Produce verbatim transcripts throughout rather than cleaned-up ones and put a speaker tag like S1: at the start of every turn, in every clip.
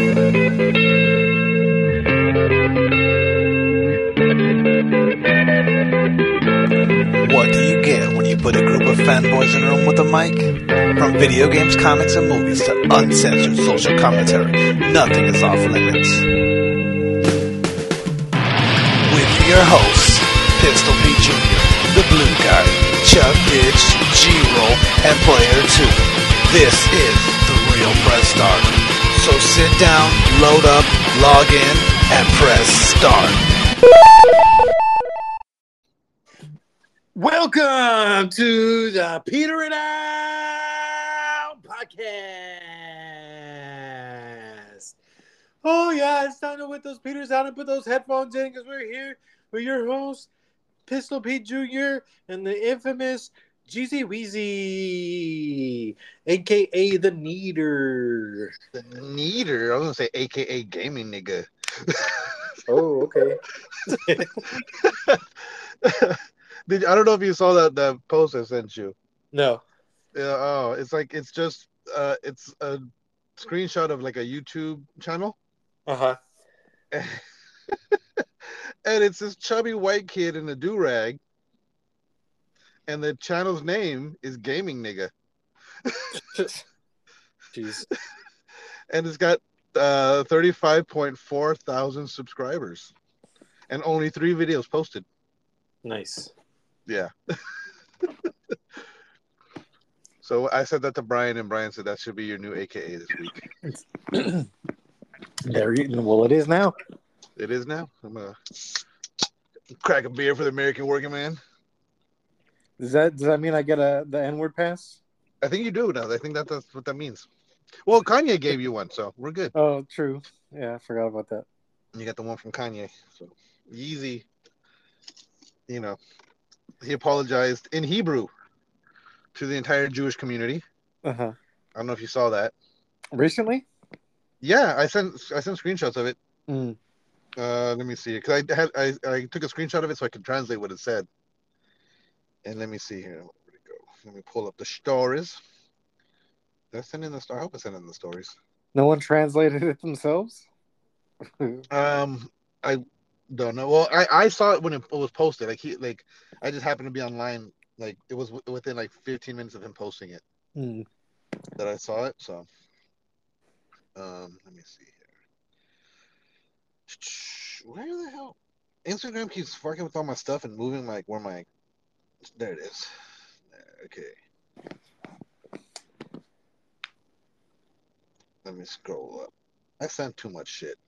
S1: What do you get when you put a group of fanboys in a room with a mic? From video games, comics, and movies to uncensored social commentary, nothing is off limits. With your hosts, Pistol Pete Junior, The Blue Guy, Chuck Ditch, G-Roll, and Player two. This is The Real Press Start. So sit down, load up, log in, and press start.
S2: Welcome to the Peter and Out podcast. Oh yeah, it's time to put those Peters out and put those headphones in because we're here with your host, Pistol Pete Junior and the infamous Jeezy Weezy, aka the Neater.
S3: The Neater? I was gonna say A K A gaming nigga.
S2: Oh, okay.
S3: Did I don't know if you saw that that post I sent you.
S2: No.
S3: Yeah. Oh, it's like it's just uh, it's a screenshot of like a YouTube channel.
S2: Uh huh.
S3: And it's this chubby white kid in a do-rag, and the channel's name is Gaming Nigga.
S2: Jeez.
S3: And it's got uh, thirty-five point four thousand subscribers, and only three videos posted.
S2: Nice.
S3: Yeah. So I said that to Brian, and Brian said that should be your new A K A this week.
S2: There, you, well, it is now.
S3: It is now. I'm gonna crack a beer for the American working man.
S2: Does that does that mean I get a the N-word pass?
S3: I think you do now. I think that that's what that means. Well, Kanye gave you one, so we're good.
S2: Oh, true. Yeah, I forgot about that.
S3: You got the one from Kanye. So Yeezy, you know, he apologized in Hebrew to the entire Jewish community.
S2: Uh huh.
S3: I don't know if you saw that.
S2: Recently?
S3: Yeah, I sent I sent screenshots of it.
S2: Mm.
S3: Uh, let me see, because I had I, I took a screenshot of it so I could translate what it said. And let me see here. Where'd it go? Let me pull up the stories. Did I send in the story? I hope I sent in the stories.
S2: No one translated it themselves?
S3: um, I don't know. Well, I, I saw it when it was posted. Like he like I just happened to be online. Like it was w- within like fifteen minutes of him posting it
S2: Mm.
S3: that I saw it. So, um, let me see here. Where the hell? Instagram keeps fucking with all my stuff and moving like where my. There it is. Okay. Let me scroll up. I sent too much shit.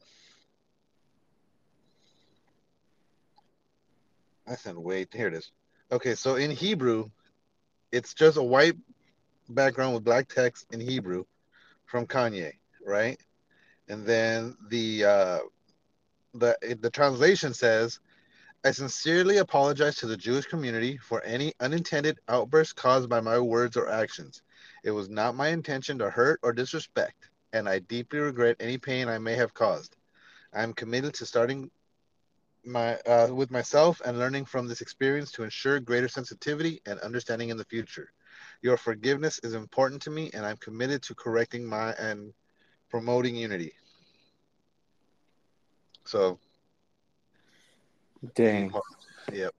S3: I sent way. Here it is. Okay, so in Hebrew, it's just a white background with black text in Hebrew from Kanye, right? And then the uh, the the translation says, "I sincerely apologize to the Jewish community for any unintended outbursts caused by my words or actions. It was not my intention to hurt or disrespect, and I deeply regret any pain I may have caused. I am committed to starting my uh, with myself and learning from this experience to ensure greater sensitivity and understanding in the future. Your forgiveness is important to me, and I'm committed to correcting my and promoting unity." So,
S2: Dang.
S3: yep.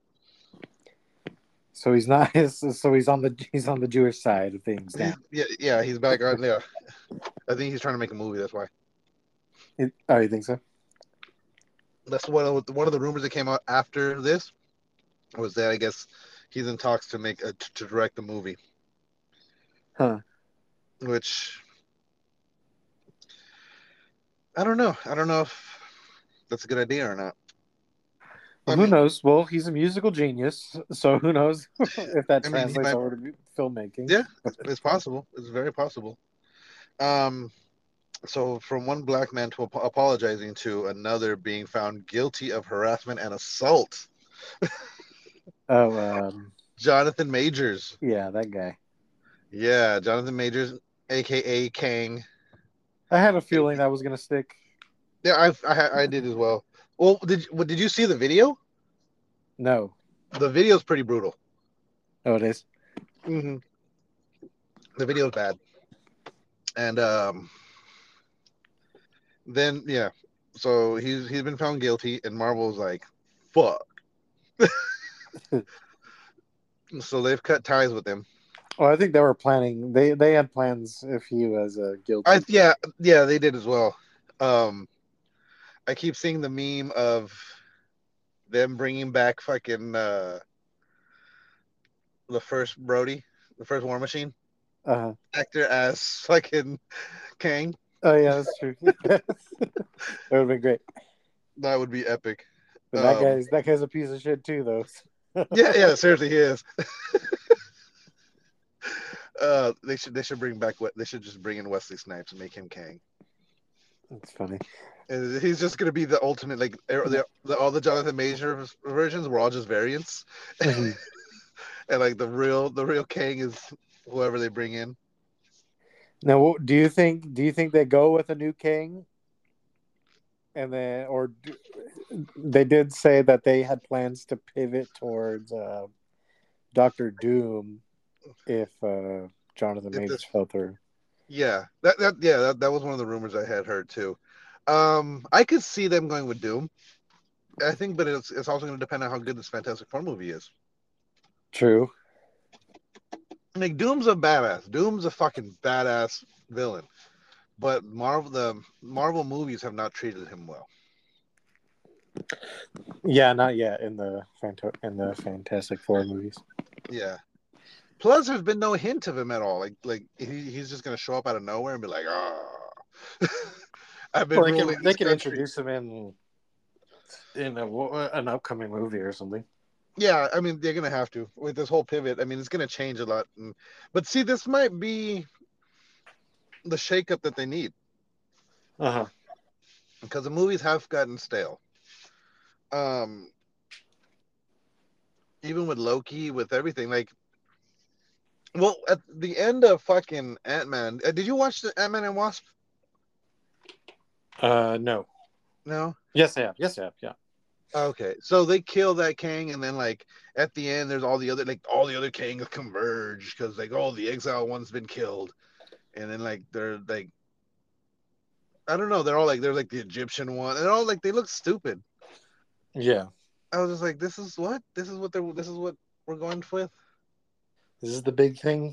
S2: So he's not. So he's on the he's on the Jewish side of things now.
S3: Yeah, yeah, he's back on there. I think he's trying to make a movie. That's why.
S2: It, oh, you think so?
S3: That's one of one of the rumors that came out after this was that I guess he's in talks to make a, to direct the movie.
S2: Huh.
S3: Which I don't know. I don't know if that's a good idea or not.
S2: Well,
S3: I
S2: who
S3: mean,
S2: knows? Well, he's a musical genius, so who knows if that
S3: I mean, he
S2: translates
S3: might-
S2: over to filmmaking?
S3: Yeah, it's, it's possible. It's very possible. Um, so from one black man to ap- apologizing to another being found guilty of harassment and assault.
S2: Oh, um,
S3: Jonathan Majors.
S2: yeah, that guy.
S3: Yeah, Jonathan Majors, aka Kang.
S2: I had a feeling that was gonna stick.
S3: Yeah, I I, I did as well. Well, did well, did you see the video?
S2: No.
S3: The video's pretty brutal.
S2: Oh, it is.
S3: Mm-hmm. The video's bad, and um, Then yeah, so he's he's been found guilty, and Marvel's like, fuck. So they've cut ties with him.
S2: Well, I think they were planning. They they had plans if he was uh,
S3: I
S2: guilty.
S3: yeah yeah they did as well. Um, I keep seeing the meme of them bringing back fucking uh, the first Brody, the first War Machine
S2: Uh,
S3: actor as fucking Kang.
S2: oh yeah, that's true. That would have been great.
S3: That would be epic.
S2: But that
S3: Um,
S2: guy's that guy's a piece of shit too, though.
S3: yeah, yeah, seriously, he is. uh, they should they should bring back they should just bring in Wesley Snipes and make him Kang.
S2: That's funny.
S3: And he's just gonna be the ultimate like the, the, all the Jonathan Major versions were all just variants,
S2: Mhm.
S3: and like the real the real Kang is whoever they bring in.
S2: Now, what- do you think? Do you think they go with a new king? And then, or do, they did say that they had plans to pivot towards uh, Doctor Doom if uh, Jonathan
S3: If
S2: Majors
S3: this,
S2: fell through.
S3: yeah, that that yeah that, that was one of the rumors I had heard too. Um, I could see them going with Doom. I think, but it's it's also going to depend on how good this Fantastic Four movie is.
S2: True.
S3: Like Doom's a badass. Doom's a fucking badass villain, but Marvel the Marvel movies have not treated him well.
S2: Yeah, not yet in the Fant- in the Fantastic Four movies.
S3: Yeah. Plus, there's been no hint of him at all. Like like he, he's just going to show up out of nowhere and be like, ah. I've been
S2: Well, they
S3: ruling
S2: can
S3: this
S2: they can
S3: country.
S2: introduce him in in a, an upcoming movie or something.
S3: Yeah, I mean they're gonna have to with this whole pivot. I mean it's gonna change a lot. And, but see, this might be the shakeup that they need
S2: Uh huh.
S3: because the movies have gotten stale. Um, even with Loki, with everything, like, well, at the end of fucking Ant Man, uh, did you watch the Ant Man and Wasp?
S2: Uh, no.
S3: No.
S2: Yes, I have. Yes, I have. Yeah.
S3: Okay, so they kill that Kang, and then like at the end, there's all the other like all the other Kangs converge because like oh the exile one's been killed, and then like they're like I don't know, they're all like they're like the Egyptian one, and they're all like they look stupid.
S2: Yeah.
S3: I was just like, this is what this is what they're this is what we're going with.
S2: This is the big thing.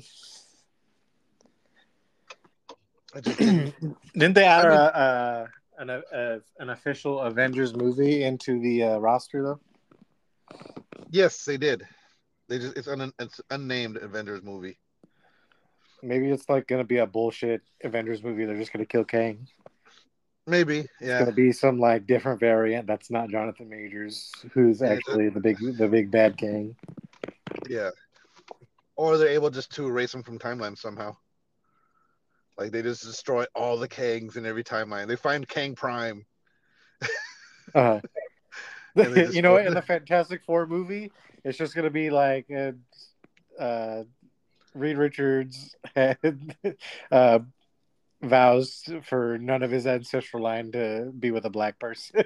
S3: I just didn't.
S2: Didn't they add
S3: I mean,
S2: a, a an a, an official Avengers movie into the uh, roster though?
S3: yes, they did. They just it's un it's unnamed Avengers movie.
S2: Maybe it's like gonna be a bullshit Avengers movie. They're just gonna kill Kang.
S3: Maybe,
S2: It's
S3: yeah.
S2: gonna be some like different variant that's not Jonathan Majors, who's
S3: Yeah,
S2: actually the big the big bad Kang.
S3: Yeah. Or they're able just to erase them from timeline somehow. Like they just destroy all the Kangs in every timeline. They find Kang Prime.
S2: Uh,
S3: And they
S2: you know what?
S3: destroy-
S2: In the Fantastic Four movie, it's just gonna be like uh, uh, Reed Richards had, uh, vows for none of his ancestral line to be with a black person.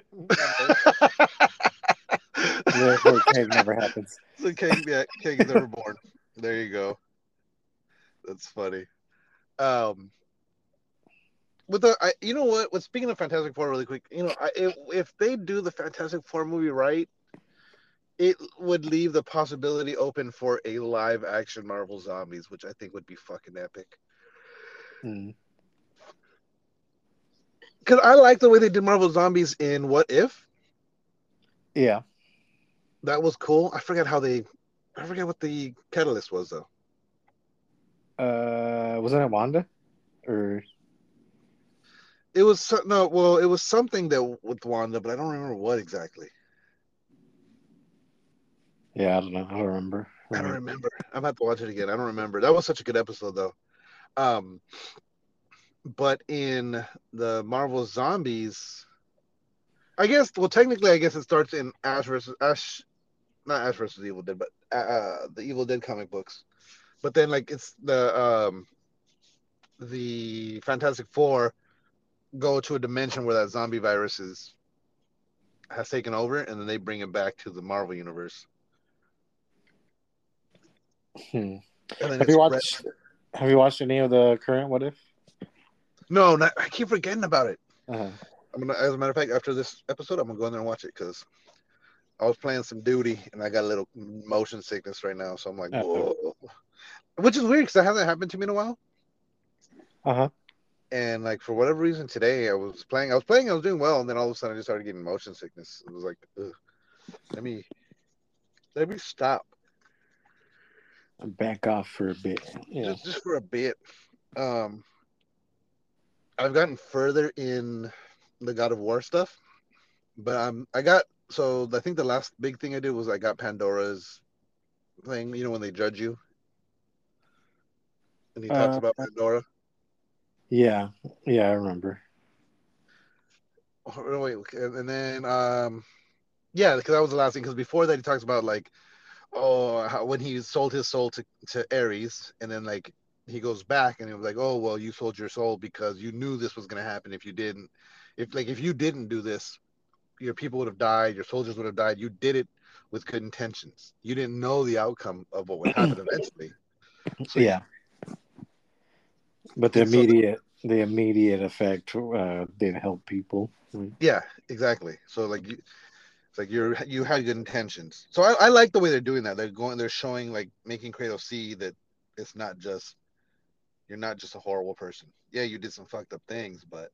S2: Therefore, Kang never happens.
S3: So Kang, yeah, Kang is never born. There you go. That's funny. Um, with the, I, you know what? With speaking of Fantastic Four, really quick, you know, I, if, if they do the Fantastic Four movie right, it would leave the possibility open for a live action Marvel Zombies, which I think would be fucking epic.
S2: Mm.
S3: Because I like the way they did Marvel Zombies in What If.
S2: Yeah.
S3: That was cool. I forget how they, I forget what the catalyst was though.
S2: Uh, wasn't it Wanda? Or
S3: It was so- no, well, it was something that with Wanda, but I don't remember what exactly.
S2: yeah, I don't know. I don't remember.
S3: I don't remember. I'm gonna have to watch it again. I don't remember. That was such a good episode though. Um, but in the Marvel Zombies, I guess. Well, technically, I guess it starts in Ash versus Ash, not Ash versus Evil Dead, but uh, the Evil Dead comic books. But then, like, it's the um, the Fantastic Four go to a dimension where that zombie virus is has taken over, and then they bring it back to the Marvel universe.
S2: Hmm.
S3: And then
S2: Have
S3: it's
S2: you
S3: spread-
S2: watched? Have you watched any of the current What If?
S3: No, not, I keep forgetting about it.
S2: Uh-huh.
S3: I'm gonna, as a matter of fact, after this episode, I'm gonna go in there and watch it because I was playing some duty and I got a little motion sickness right now. So I'm like,
S2: Uh
S3: whoa, which is weird because that hasn't happened to me in a while.
S2: huh.
S3: And like for whatever reason today, I was playing, I was playing, I was doing well, and then all of a sudden I just started getting motion sickness. It was like, ugh, let me let me stop
S2: Back off for a bit. Yeah.
S3: just just for a bit. Um, I've gotten further in the God of War stuff, but I'm I got so I think the last big thing I did was I got Pandora's thing. You know when they judge you, and he talks
S2: Uh,
S3: about Pandora.
S2: yeah. Yeah, I remember.
S3: Oh, no, wait, and then um, yeah, because that was the last thing. Because before that, he talks about like, oh, how, when he sold his soul to to Ares, and then like he goes back and he was like, oh, well, you sold your soul because you knew this was gonna happen. If you didn't, if like if you didn't do this, your people would have died, your soldiers would have died. You did it with good intentions. You didn't know the outcome of what would happen eventually. So you,
S2: Yeah, but the
S3: and so
S2: immediate the immediate effect uh, did help people. Mm.
S3: yeah, exactly. So like you, it's like you're you had good intentions. So I, I like the way they're doing that. They're going, they're showing like making Kratos see that it's not just you're not just a horrible person. Yeah, you did some fucked up things, but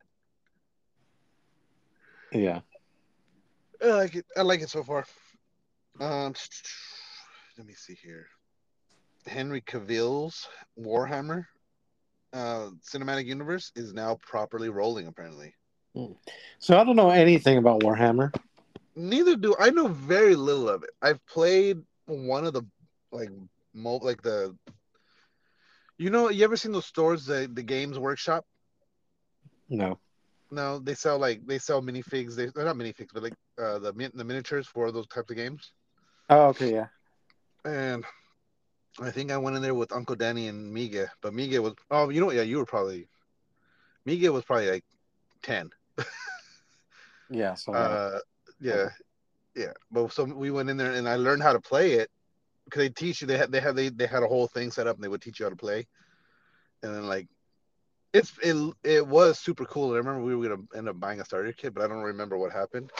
S2: Yeah.
S3: I like it. I like it so far. Um, let me see here. Henry Cavill's Warhammer uh, cinematic universe is now properly rolling. Apparently,
S2: Mm. So I don't know anything about Warhammer.
S3: neither do I. Know very little of it. I've played one of the like mo like the you know you ever seen those stores the the Games Workshop?
S2: No.
S3: No, they sell like they sell minifigs. They they're not minifigs, but like uh, the the miniatures for those types of games.
S2: Oh, okay. Yeah.
S3: And I think I went in there with Uncle Danny and Miga, but Miga was oh you know yeah you were probably Miga was probably like ten.
S2: Yeah. So about
S3: Uh, yeah, yeah. But so we went in there and I learned how to play it because they teach you. They had they had they, they had a whole thing set up and they would teach you how to play. And then like it's it it was super cool. I remember we were gonna end up buying a starter kit, but I don't remember what happened.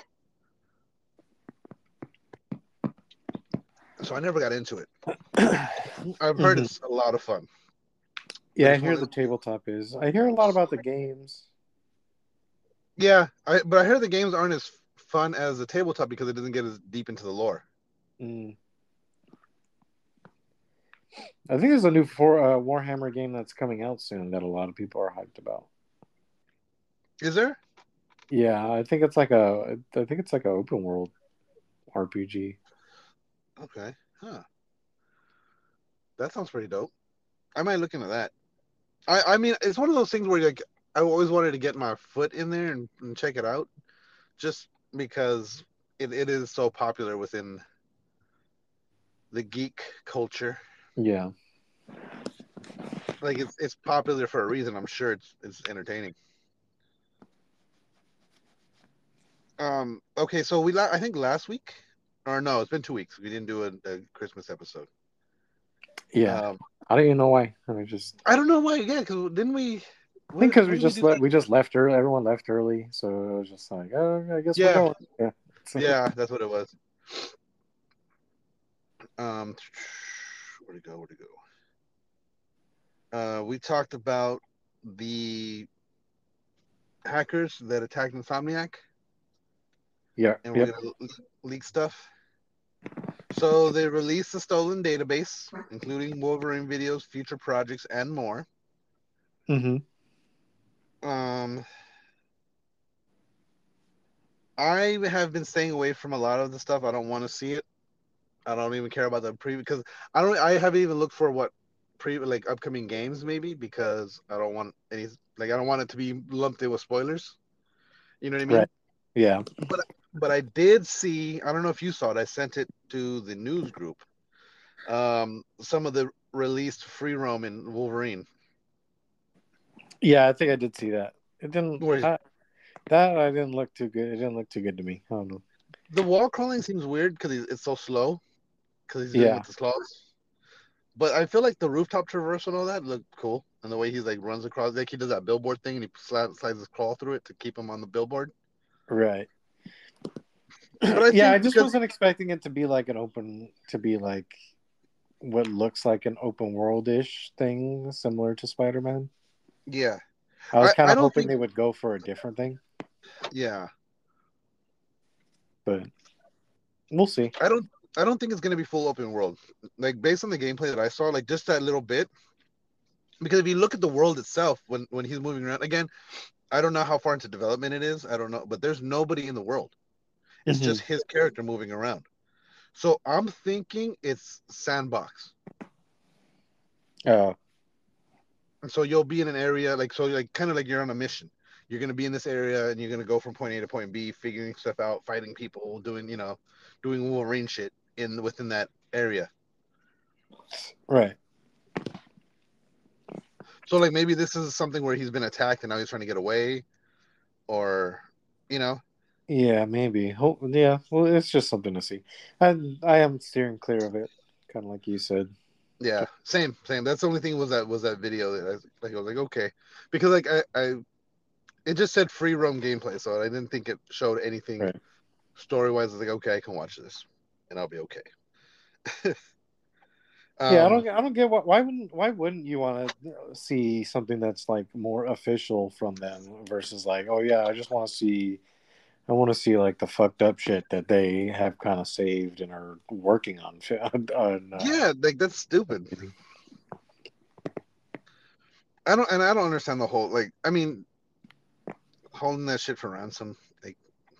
S3: So I never got into it. I've heard
S2: hmm
S3: it's a lot of fun. I
S2: Yeah, I
S3: just
S2: hear
S3: want
S2: the
S3: to,
S2: tabletop is. I hear a lot about the games.
S3: yeah. I but I hear the games aren't as fun as the tabletop because it doesn't get as deep into the lore.
S2: Mm. I think there's a new for, uh, Warhammer game that's coming out soon that a lot of people are hyped about.
S3: Is there?
S2: Yeah, I think it's like a. I think it's like an open world R P G.
S3: Okay. Huh. That sounds pretty dope. I might look into that. I I mean, it's one of those things where like I always wanted to get my foot in there and, and check it out, just because it, it is so popular within the geek culture.
S2: Yeah.
S3: Like it's it's popular for a reason. I'm sure it's it's entertaining. Um. Okay. So we la- I think last week, or no, it's been two weeks. We didn't do a, a Christmas episode.
S2: Yeah.
S3: Um.
S2: I don't even know why. I just.
S3: I don't know why. Yeah, because didn't we?
S2: I think
S3: What,
S2: because
S3: what
S2: we
S3: did we
S2: just
S3: do?
S2: let we just left early. Everyone left early, so it was just like, oh, I guess we're
S3: Yeah.
S2: going. Yeah.
S3: Yeah. That's what it was. Um. Where'd it go? Where'd it go? Uh. We talked about the hackers that attacked Insomniac,
S2: Yeah.
S3: and we're
S2: Yep.
S3: gonna le- leak stuff. So they released a stolen database, including Wolverine videos, future projects, and more.
S2: Mm-hmm.
S3: Um, I have been staying away from a lot of the stuff. I don't want to see it. I don't even care about the pre because I don't. I haven't even looked for what pre like upcoming games maybe because I don't want any like I don't want it to be lumped in with spoilers. You know what I
S2: Right.
S3: mean?
S2: Yeah.
S3: But but I did see. I don't know if you saw it. I sent it to the news group. Um, some of the released free roam in Wolverine.
S2: Yeah. I think I did see that. It didn't.
S3: Where
S2: Uh, that I didn't look too good. It didn't look too good to me. I don't know.
S3: the wall crawling seems weird because it's so slow because he's doing
S2: Yeah.
S3: with his claws. But I feel like the rooftop traverse and all that looked cool, and the way he like runs across, like he does that billboard thing and he slides, slides his claw through it to keep him on the billboard.
S2: Right.
S3: But I
S2: Yeah, I
S3: think
S2: just
S3: because
S2: wasn't expecting it to be like an open, to be like what looks like an open world ish thing, similar to Spider Man.
S3: yeah,
S2: I was
S3: I
S2: kind
S3: I
S2: of
S3: don't
S2: hoping
S3: think
S2: they would go for a different thing,
S3: yeah
S2: but we'll see.
S3: I don't I don't think it's gonna be full open world. Like based on the gameplay that I saw, like just that little bit. Because if you look at the world itself, when when he's moving around again, I don't know how far into development it is. I don't know, but there's nobody in the world. It's
S2: Hmm.
S3: just his character moving around. So I'm thinking it's sandbox.
S2: Uh,
S3: And so you'll be in an area like so like kind of like you're on a mission. You're gonna be in this area and you're gonna go from point A to point B, figuring stuff out, fighting people, doing you know, doing Wolverine shit in within that area.
S2: right.
S3: So like maybe this is something where he's been attacked and now he's trying to get away, or you know,
S2: Yeah, maybe. Hope. Yeah. Well, it's just something to see. And I am steering clear of it, kind of like you said.
S3: yeah, same, same. That's the only thing was that was that video that I, like I was like okay, because like I, I it just said free roam gameplay, so I didn't think it showed anything
S2: Right.
S3: story wise. I was like okay, I can watch this and I'll be okay.
S2: Yeah, I
S3: um,
S2: don't. I don't get what. Why wouldn't? Why wouldn't you want to see something that's like more official from them versus like, oh yeah, I just want to see. I want to see like the fucked up shit that they have kind of saved and are working on. on, on uh,
S3: yeah, like that's stupid. I don't and I don't understand the whole like I mean holding that shit for ransom. Like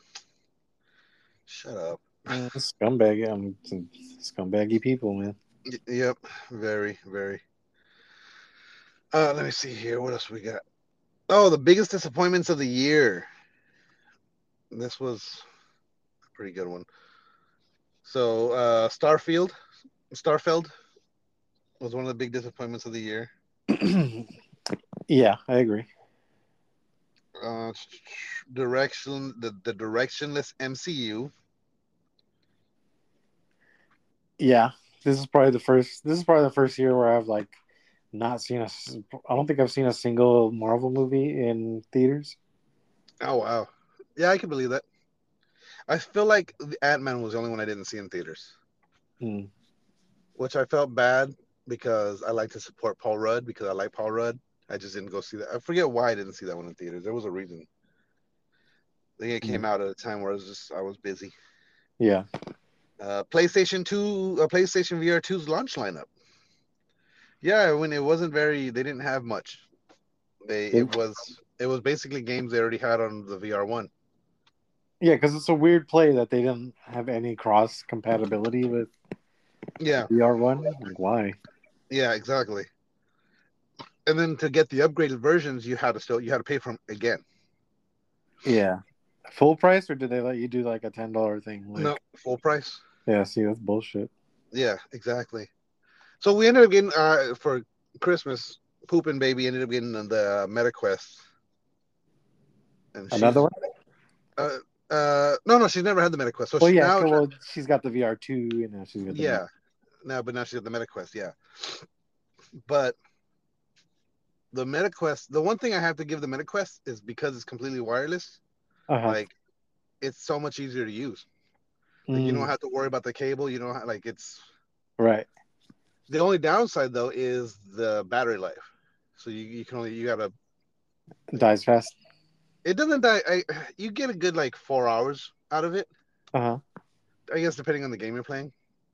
S3: shut up.
S2: uh, scumbag. Um, scumbaggy people, man.
S3: Y- yep, very very. Uh, let me see here. What else we got? Oh, the biggest disappointments of the year. This was a pretty good one. So, uh, Starfield, Starfield was one of the big disappointments of the year.
S2: Yeah, I agree.
S3: Uh, direction, the, the directionless M C U.
S2: Yeah, this is probably the first. This is probably the first year where I've like not seen a. s- I don't think I've seen a single Marvel movie in theaters.
S3: Oh wow, yeah, I can believe that. I feel like Ant Man was the only one I didn't see in theaters,
S2: Mm.
S3: which I felt bad because I like to support Paul Rudd because I like Paul Rudd. I just didn't go see that. I forget why I didn't see that one in theaters. There was a reason. I think it came
S2: Mm.
S3: out at a time where I was just I was busy.
S2: Yeah.
S3: Uh, PlayStation two, uh, PlayStation V R two's launch lineup. Yeah, when it wasn't very, they didn't have much. They it was it was basically games they already had on the V R one.
S2: Yeah, because it's a weird play that they didn't have any cross compatibility with
S3: Yeah,
S2: V R one. Like, why?
S3: yeah, exactly. And then to get the upgraded versions, you had to still you had to pay for them again.
S2: Yeah. Full price, or did they let you do like a ten dollar thing?
S3: No,
S2: Like,
S3: full price.
S2: yeah, see, that's bullshit.
S3: Yeah, exactly. So we ended up getting uh for Christmas, Poopin' Baby ended up getting the MetaQuest, and
S2: Another
S3: she's
S2: one?
S3: uh uh no no she's never had the MetaQuest. So
S2: Well,
S3: she
S2: yeah.
S3: now
S2: Okay, well, she's got the V R two, and now she's got the Meta.
S3: yeah now but now she's got the MetaQuest. Yeah, but the MetaQuest, the one thing I have to give the MetaQuest is because it's completely wireless.
S2: Uh huh.
S3: Like it's so much easier to use. Like you don't
S2: Mm,
S3: have to worry about the cable. You don't have, like it's
S2: right.
S3: the only downside though is the battery life. So you, you can only you gotta
S2: Dies fast.
S3: it doesn't die. I, you get a good like four hours out of it.
S2: Uh huh.
S3: I guess depending on the game you're playing.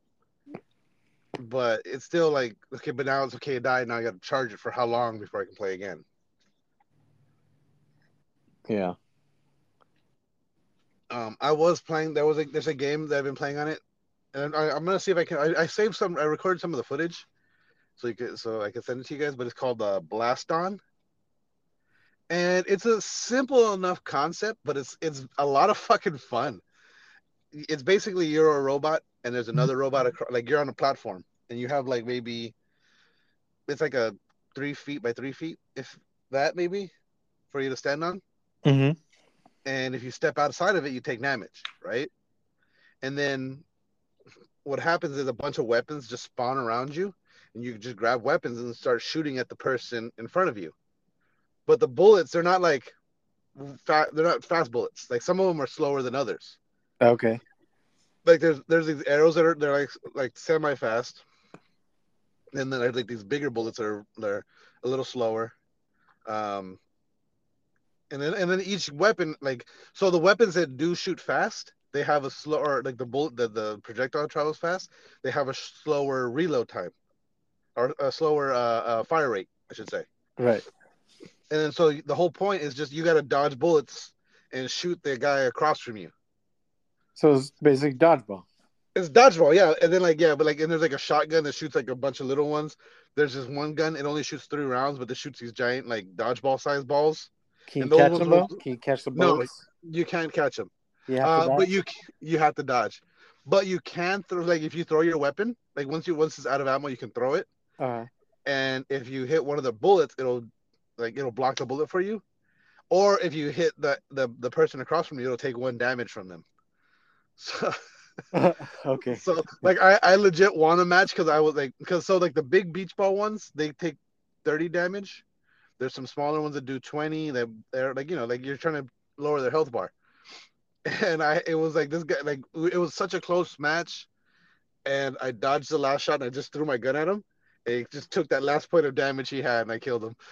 S3: But it's still like okay, but now it's okay. It died. Now I got to charge it for how long before I can play again?
S2: Yeah.
S3: Um, I was playing. There was a there's a game that I've been playing on it, and I, I'm gonna see if I can. I, I saved some. I recorded some of the footage, so you could so I can send it to you guys. But it's called uh, Blast On, and it's a simple enough concept, but it's it's a lot of fucking fun. It's basically you're a robot, and there's another robot across, like you're on a platform, and you have like maybe it's like a three feet by three feet, if that maybe, for you to stand on.
S2: Mm-hmm.
S3: And if you step outside of it, you take damage, right? And then what happens is a bunch of weapons just spawn around you, and you just grab weapons and start shooting at the person in front of you. But the bullets, they're not like fa- they're not fast bullets. Like some of them are slower than others.
S2: Okay.
S3: Like there's there's these arrows that are they're like like semi fast, and then there's like these bigger bullets that are they're a little slower. Um, and then and then each weapon like so the weapons that do shoot fast, they have a slower like the bullet the, the projectile travels fast. They have a slower reload time or a slower uh, uh, fire rate, I should say.
S2: Right.
S3: And then so the whole point is just you got to dodge bullets and shoot the guy across from you.
S2: So it's basically dodgeball.
S3: It's dodgeball, yeah. And then like yeah, but like and there's like a shotgun that shoots like a bunch of little ones. There's this one gun, it only shoots three rounds, but it shoots these giant like dodgeball sized balls.
S2: Can you
S3: And those
S2: catch
S3: ones
S2: them
S3: will
S2: though? Can you catch the
S3: no,
S2: bullets?
S3: you can't catch them.
S2: You have to
S3: Uh, but
S2: dodge.
S3: you you have to dodge. But you can throw like if you throw your weapon, like once you once it's out of ammo, you can throw it.
S2: Uh,
S3: And if you hit one of the bullets, it'll like it'll block the bullet for you. Or if you hit the the, the person across from you, it'll take one damage from them. So
S2: okay.
S3: so like I, I legit won a match because I was like because so like the big beach ball ones they take thirty damage. There's some smaller ones that do twenty. They they're like you know like you're trying to lower their health bar. And I it was like this guy like it was such a close match, and I dodged the last shot and I just threw my gun at him. And he just took that last point of damage he had and I killed him.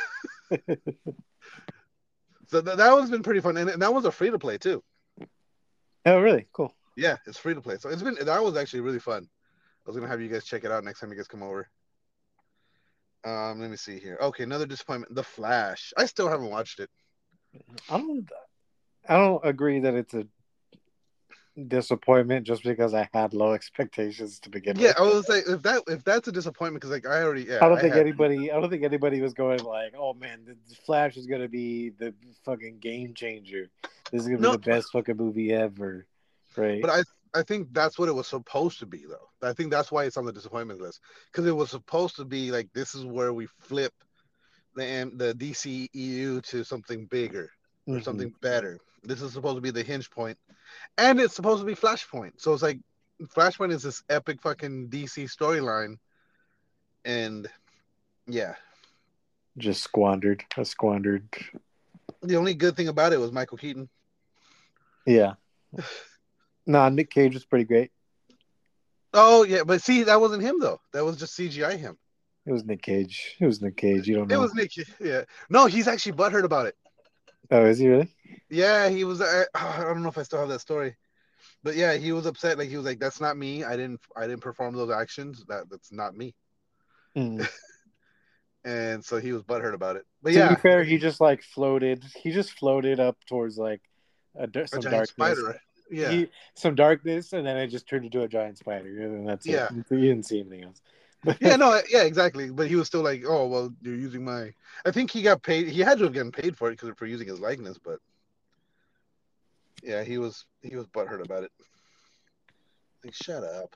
S3: So th- that one's been pretty fun, and, and that was a free to play too.
S2: Oh, really? Cool.
S3: Yeah, it's free to play. So it's been that was actually really fun. I was gonna have you guys check it out next time you guys come over. Um, let me see here. Okay, another disappointment. The Flash. I still haven't watched it.
S2: I don't. I don't agree that it's a disappointment just because I had low expectations to begin
S3: Yeah,
S2: with.
S3: I was say if that if that's a disappointment because like I already yeah
S2: I don't
S3: I
S2: think
S3: had,
S2: anybody. I don't think anybody was going like, "Oh man, the Flash is gonna be the fucking game changer. This is gonna be
S3: no,
S2: the best fucking movie ever." Right?
S3: but I I think that's what it was supposed to be though. I think that's why it's on the disappointment list because it was supposed to be like this is where we flip the the D C E U to something bigger or
S2: Mhm.
S3: something better. This is supposed to be the hinge point, and it's supposed to be Flashpoint. So it's like Flashpoint is this epic fucking D C storyline, and yeah,
S2: Just squandered. I squandered.
S3: the only good thing about it was Michael Keaton.
S2: Yeah. Nah, Nick Cage was pretty great.
S3: Oh yeah, but see, that wasn't him though. That was just C G I him.
S2: It was Nick Cage. It was Nick Cage. You don't
S3: It
S2: know.
S3: was Nick. Yeah, no, he's actually butthurt about it.
S2: Oh, is he really?
S3: Yeah, he was. I, I don't know if I still have that story, but yeah, he was upset. Like he was like, "That's not me. I didn't. I didn't perform those actions. That that's not me."
S2: Mm.
S3: And so he was butthurt about it. But
S2: To
S3: yeah,
S2: be fair, he just like floated. He just floated up towards like a,
S3: a
S2: some
S3: giant
S2: darkness.
S3: spider. Right? Yeah,
S2: He some darkness, and then it just turned into a giant spider, and then that's
S3: yeah,
S2: it. You didn't see anything else.
S3: yeah. No, yeah, exactly. But he was still like, "Oh well, you're using my." I think he got paid. He had to have gotten paid for it because for using his likeness. But yeah, he was he was butthurt about it. Like, shut up.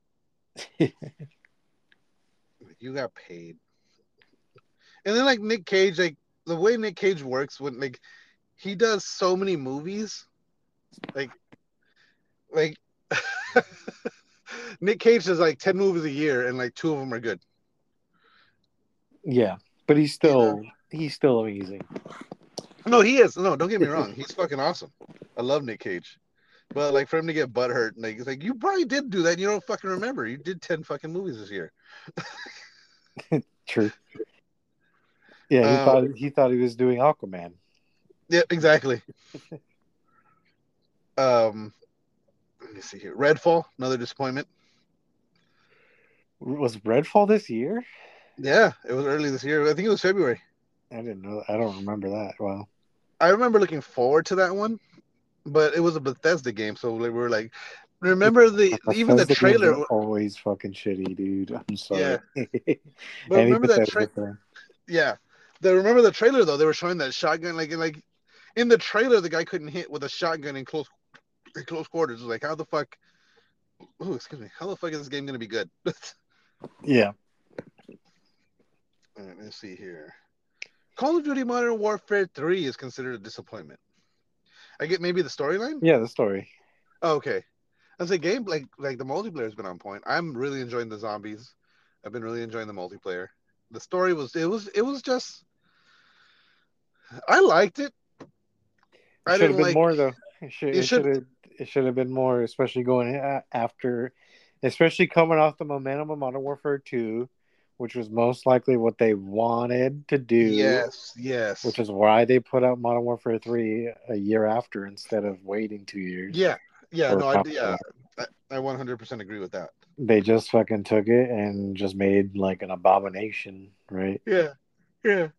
S3: You got paid. And then like Nick Cage, like the way Nick Cage works when like he does so many movies, like like Nick Cage does like ten movies a year and like two of them are good.
S2: Yeah, but he's
S3: You
S2: still
S3: know?
S2: he's still amazing.
S3: No, he is. No, don't get me wrong. He's fucking awesome. I love Nick Cage. But like for him to get butthurt, like it's like you probably did do that and you don't fucking remember. You did ten fucking movies this year.
S2: True. Yeah, he
S3: Um,
S2: thought he thought he was doing Aquaman.
S3: Yeah, exactly. Um, let me see here. Redfall, another disappointment.
S2: Was Redfall this year?
S3: Yeah, it was early this year. I think it was February.
S2: I didn't know. I don't remember that. Wow.
S3: I remember looking forward to that one, but it was a Bethesda game, so we were like, remember the even the
S2: Bethesda games
S3: trailer.
S2: are always fucking shitty, dude. I'm sorry.
S3: Yeah,
S2: Any
S3: but remember that
S2: Bethesda
S3: tra-
S2: fan.
S3: Yeah, the remember the trailer though. They were showing that shotgun, like like in the trailer, the guy couldn't hit with a shotgun in close in close quarters. It was like, how the fuck? Oh, excuse me. How the fuck is this game gonna be good?
S2: Yeah.
S3: All right, let's see here. Call of Duty Modern Warfare three is considered a disappointment. I get maybe the storyline.
S2: Yeah, the story.
S3: Oh, okay. I say game like like the multiplayer has been on point. I'm really enjoying the zombies. I've been really enjoying the multiplayer. The story was it was it was just I liked it, I
S2: should have
S3: didn't
S2: been
S3: like
S2: more though. It should
S3: it.
S2: it should
S3: Should
S2: have it should have been more, especially going a- after, especially coming off the momentum of Modern Warfare Two, which was most likely what they wanted to do,
S3: yes, yes,
S2: which is why they put out Modern Warfare Three a year after instead of waiting two years
S3: yeah, yeah.
S2: or
S3: No, I
S2: however
S3: yeah,
S2: long.
S3: I, I one hundred percent agree with that.
S2: They just fucking took it and just made like an abomination, right?
S3: Yeah, yeah.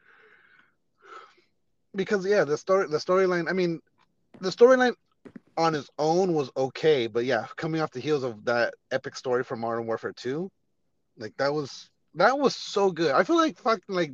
S3: Because yeah, the story, the storyline. I mean, the storyline on its own was okay, but yeah, coming off the heels of that epic story from Modern Warfare Two, like that was that was so good. I feel like fucking like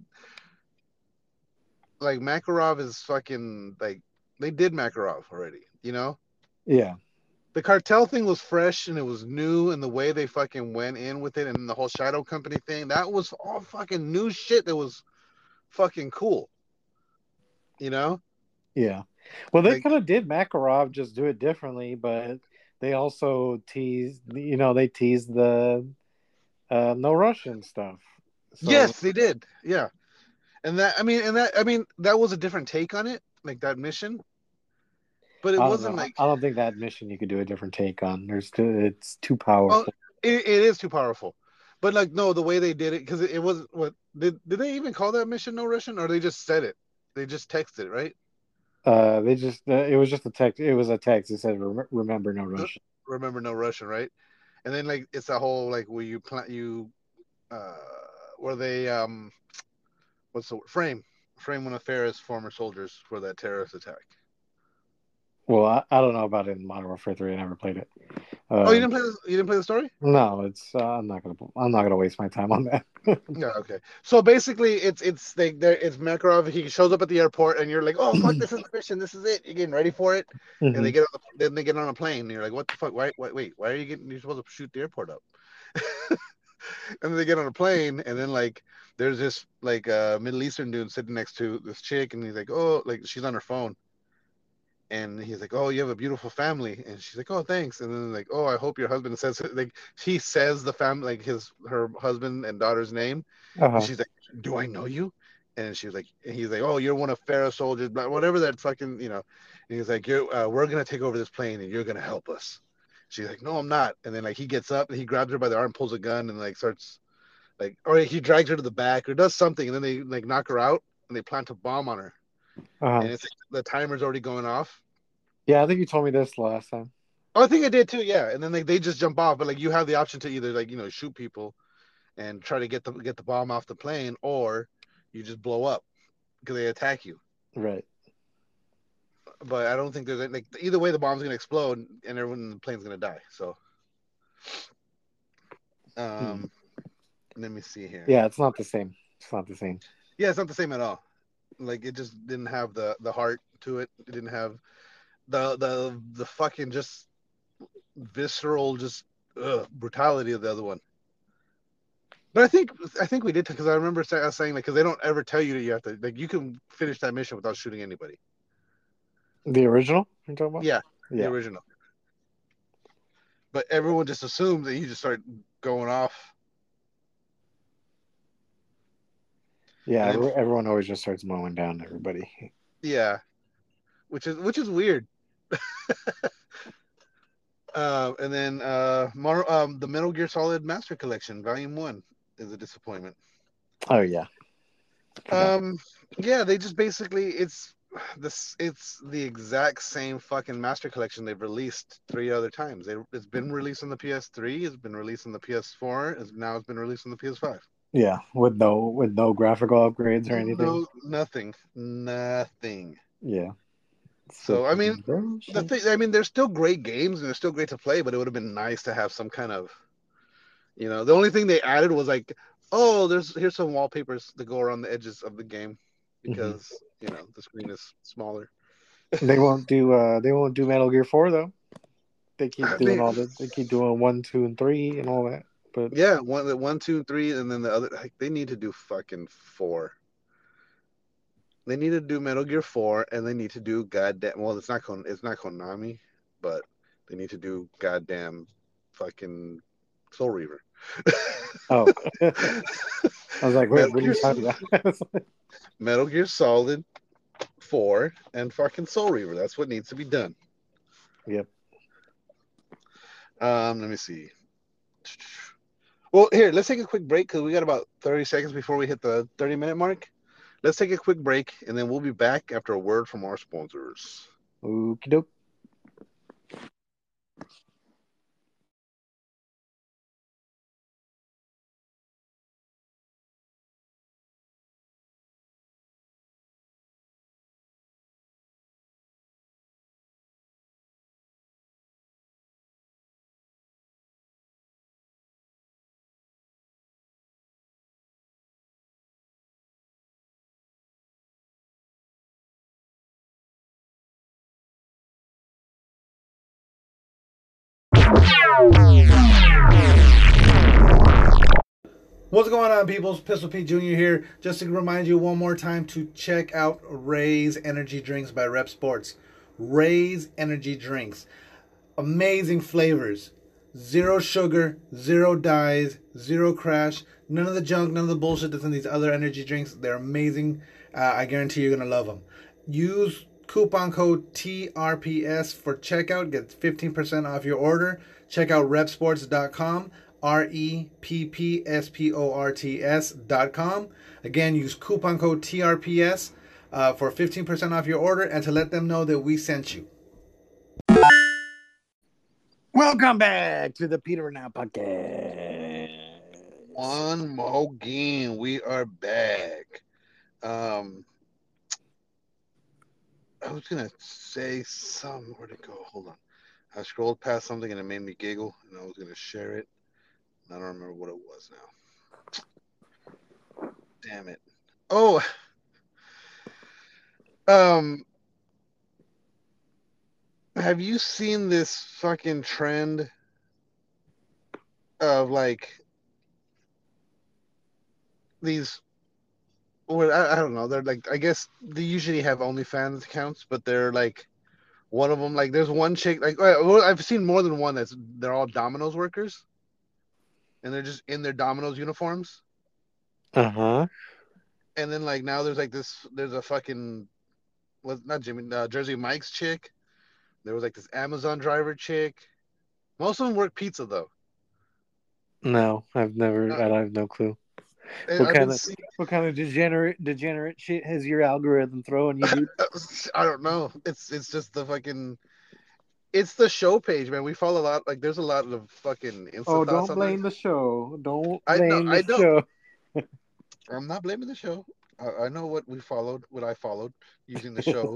S3: like Makarov is fucking like they did Makarov already, you know?
S2: Yeah,
S3: The cartel thing was fresh and it was new, and the way they fucking went in with it and the whole Shadow Company thing, that was all fucking new shit that was fucking cool, you know?
S2: yeah. Well, they
S3: Like
S2: kind of did Makarov, just do it differently, but they also teased, you know, they teased the uh, no Russian stuff. So
S3: yes, they did. Yeah. And that I mean and that I mean that was a different take on it, like that mission, but it
S2: I don't
S3: wasn't
S2: know.
S3: like
S2: I don't think that mission you could do a different take on. There's too, it's too
S3: oh
S2: powerful.
S3: it, it is too powerful. But like no, the way they did it because it, it wasn't what did did they even call that mission no Russian or they just said it? They just texted it, right?
S2: Uh, they just uh, it was just a text. It was a text. It said, "Rem- "Remember, no Russian."
S3: Remember no Russian, right? And then like it's a whole like where you plant you uh where they um what's the word? frame frame one of Farrah's former soldiers for that terrorist attack.
S2: Well, I, I don't know about it in Modern Warfare Three. I never played it.
S3: Oh, you
S2: Um,
S3: didn't play this, you didn't play the story?
S2: no, it's uh, I'm not gonna I'm not gonna waste my time on that.
S3: Yeah, okay. So basically, it's it's they there it's Makarov. He shows up at the airport, and you're like, "Oh fuck, this is the mission. This is it. You're getting ready for it." And
S2: hmm
S3: they get on the, then they get on a plane, and you're like, "What the fuck? Why? Wait, wait. Why are you getting? You're supposed to shoot the airport up." And then they get on a plane, and then like there's this like uh, Middle Eastern dude sitting next to this chick, and he's like, "Oh, like she's on her phone." And he's like, "Oh, you have a beautiful family," and she's like, "Oh, thanks." And then like, "Oh, I hope your husband says like he says the family like his her husband and daughter's name." And
S2: Uh-huh.
S3: she's like, "Do I know you?" And she's like, and he's like, "Oh, you're one of Farrah's soldiers, but whatever that fucking, you know." And he's like, "You're, uh, we're gonna take over this plane, and you're gonna help us." She's like, "No, I'm not." And then like he gets up and he grabs her by the arm, pulls a gun, and like starts like, or he drags her to the back or does something, and then they like knock her out and they plant a bomb on her,
S2: Uh-huh.
S3: and it's the timer's already going off.
S2: Yeah, I think you told me this last time.
S3: Oh, I think I did too, yeah. And then like they just jump off, but like you have the option to either like you know shoot people and try to get the get the bomb off the plane, or you just blow up because they attack you.
S2: Right.
S3: But I don't think there's like either way the bomb's gonna explode and everyone in the plane's gonna die. So
S2: Hmm.
S3: um let me see here.
S2: Yeah, it's not the same. It's not the same.
S3: Yeah, it's not the same at all. Like it just didn't have the the heart to it. It didn't have the the the fucking just visceral just ugh, brutality of the other one. But I think I think we did because I remember say, us saying like because they don't ever tell you that you have to like you can finish that mission without shooting anybody.
S2: The original you're talking about?
S3: Yeah, the
S2: Yeah.
S3: original. But everyone just assumes that you just start going off.
S2: Yeah,
S3: And then
S2: every- everyone always just starts mowing down everybody.
S3: yeah, which is which is weird. Uh, and then uh, Mar- um, the Metal Gear Solid Master Collection Volume One is a disappointment.
S2: Oh yeah. Forgot.
S3: Um, yeah, they just basically it's this it's the exact same fucking Master Collection they've released three other times. They, it's been released on the P S three, it's been released on the P S four, it's now it's been released on the P S five.
S2: Yeah, with no with no graphical upgrades or anything.
S3: No, nothing, nothing.
S2: Yeah.
S3: So I mean, the
S2: Celebration.
S3: thing, I mean, they're still great games and they're still great to play, but it would have been nice to have some kind of, you know, the only thing they added was like, oh, there's here's some wallpapers that go around the edges of the game
S2: Mhm.
S3: because you know the screen is smaller.
S2: They won't do uh they won't do Metal Gear Four though. They keep
S3: I
S2: doing
S3: mean,
S2: all the they keep doing one, two, and three and all that. But
S3: yeah, one, the one, two, three, and then the other. Like, they need to do fucking four. They need to do Metal Gear Four, and they need to do goddamn. Well, it's not Kon, it's not Konami, but they need to do goddamn fucking Soul Reaver.
S2: oh, I was like, wait,
S3: Metal
S2: what are
S3: Gear,
S2: you talking about?
S3: Metal Gear Solid four and fucking Soul Reaver. That's what needs to be done.
S2: Yep.
S3: Um, let me see. Well, here, let's take a quick break because we got about thirty seconds before we hit the thirty minute mark. Let's take a quick break and then we'll be back after a word from our sponsors.
S2: Okie doke.
S4: What's going on, peoples? Pistol Pete Junior here. Just to remind you one more time to check out Ray's Energy Drinks by Rep Sports. Ray's Energy Drinks. Amazing flavors. Zero sugar, zero dyes, zero crash. None of the junk, none of the bullshit that's in these other energy drinks. They're amazing. Uh, I guarantee you're going to love them. Use coupon code T R P S for checkout. Get fifteen percent off your order. Check out rep sports dot com. R E P P S P O R T S dot com. Again, use coupon code T R P S uh, for fifteen percent off your order and to let them know that we sent you.
S2: Welcome back to the Peter and Now podcast.
S3: One more game. We are back. Um, I was going to say something. Where'd it go? Hold on. I scrolled past something and it made me giggle, and I was going to share it. I don't remember what it was now. Damn it. Oh. Um. Have you seen this fucking trend of like these? Well, I, I don't know. They're like, I guess they usually have OnlyFans accounts, but they're like one of them. Like, there's one chick. Like, well, I've seen more than one that's they're all Domino's workers. And they're just in their Domino's uniforms.
S2: Uh-huh.
S3: And then like now there's like this there's a fucking was not Jimmy uh, Jersey Mike's chick. There was like this Amazon driver chick. Most of them work pizza though.
S2: No, I've never.
S3: Uh,
S2: I have no clue.
S3: and
S2: What
S3: I've
S2: kind
S3: been
S2: of
S3: seeing,
S2: what kind of degenerate degenerate shit has your algorithm throwing you, dude?
S3: I don't know. It's it's just the fucking it's the show page, man. We follow a lot. Like there's a lot of fucking Insta
S2: Oh,
S3: thoughts
S2: don't
S3: on
S2: blame
S3: there.
S2: the show. Don't
S3: I know.
S2: blame
S3: I
S2: the
S3: don't.
S2: show.
S3: I'm not blaming the show. I, I know what we followed, what I followed using the show.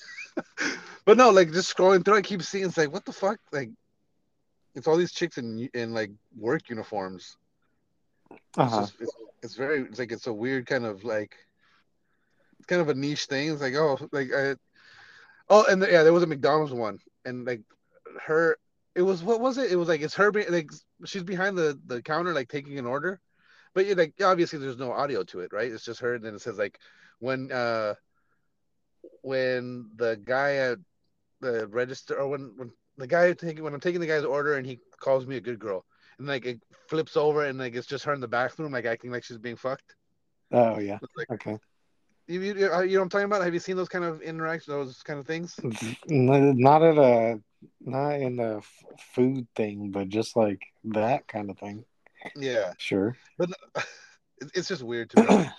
S3: But no, like just scrolling through, I keep seeing it's like, what the fuck? Like, it's all these chicks in in like work uniforms. It's
S2: Uh-huh.
S3: just it's, it's very it's like it's a weird kind of like it's kind of a niche thing. It's like oh like I, oh and the, yeah, there was a McDonald's one and like her it was what was it? It was like it's her be- like she's behind the the counter like taking an order, but you like obviously there's no audio to it, right? It's just her and then it says like when uh when the guy at the register or when when the guy taking when I'm taking the guy's order and he calls me a good girl and like it flips over and like it's just her in the bathroom like acting like she's being fucked.
S2: Oh yeah.
S3: It's like
S2: Okay.
S3: you, you, you know what I'm talking about? Have you seen those kind of interactions, those kind of things?
S2: Not at a not in the f- food thing, but just like that kind of thing.
S3: Yeah,
S2: Sure.
S3: but it's just weird to me.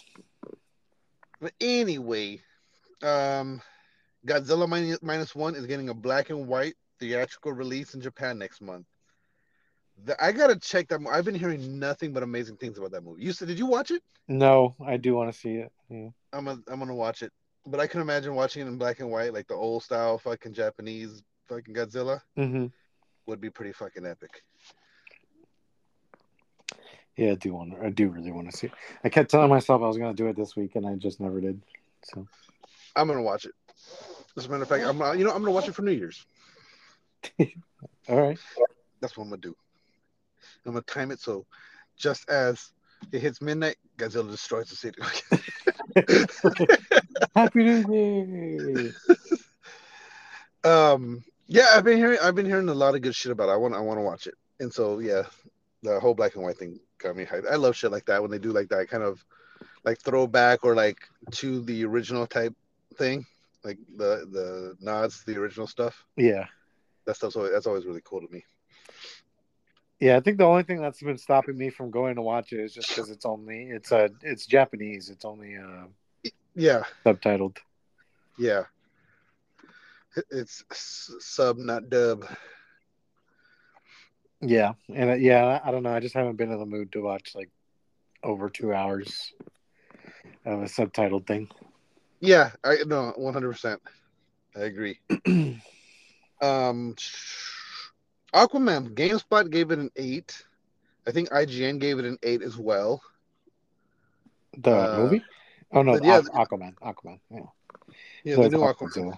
S3: But anyway, um, Godzilla minus, minus one is getting a black and white theatrical release in Japan next month. The, I gotta check that. I've been hearing nothing but amazing things about that movie. You said, did you watch it?
S2: No, I do want to see it. Yeah.
S3: I'm a, I'm gonna watch it, but I can imagine watching it in black and white, like the old style fucking Japanese fucking Godzilla,
S2: Mm-hmm.
S3: would be pretty fucking epic.
S2: Yeah, I do want. I do really want to see it. I kept telling myself I was gonna do it this week, and I just never did. So
S3: I'm gonna watch it. As a matter of fact, I'm uh, you know I'm gonna watch it for New Year's.
S2: all right.
S3: That's what I'm gonna do. I'm gonna time it so just as it hits midnight, Godzilla destroys the city.
S2: Happy New Year.
S3: um, yeah, I've been hearing I've been hearing a lot of good shit about it. I want I want to watch it, and so yeah, the whole black and white thing got me hyped. I love shit like that when they do like that kind of like throwback or like to the original type thing, like the the nods to the original stuff.
S2: Yeah.
S3: That stuff's always, that's always really cool to me.
S2: Yeah, I think the only thing that's been stopping me from going to watch it is just because it's only it's uh it's Japanese. It's only uh
S3: Yeah,
S2: subtitled.
S3: yeah. It's sub, not dub.
S2: Yeah, and uh, yeah, I don't know. I just haven't been in the mood to watch like over two hours of a subtitled thing.
S3: Yeah, I no, one hundred percent. I agree. um, Aquaman, GameSpot gave it an eight. I think I G N gave it an eight as well.
S2: The
S3: Uh,
S2: movie? Oh no,
S3: but yeah,
S2: Aqu- Aquaman. Aquaman. Yeah,
S3: yeah,
S2: So
S3: the
S2: it's
S3: new
S2: Aquaman.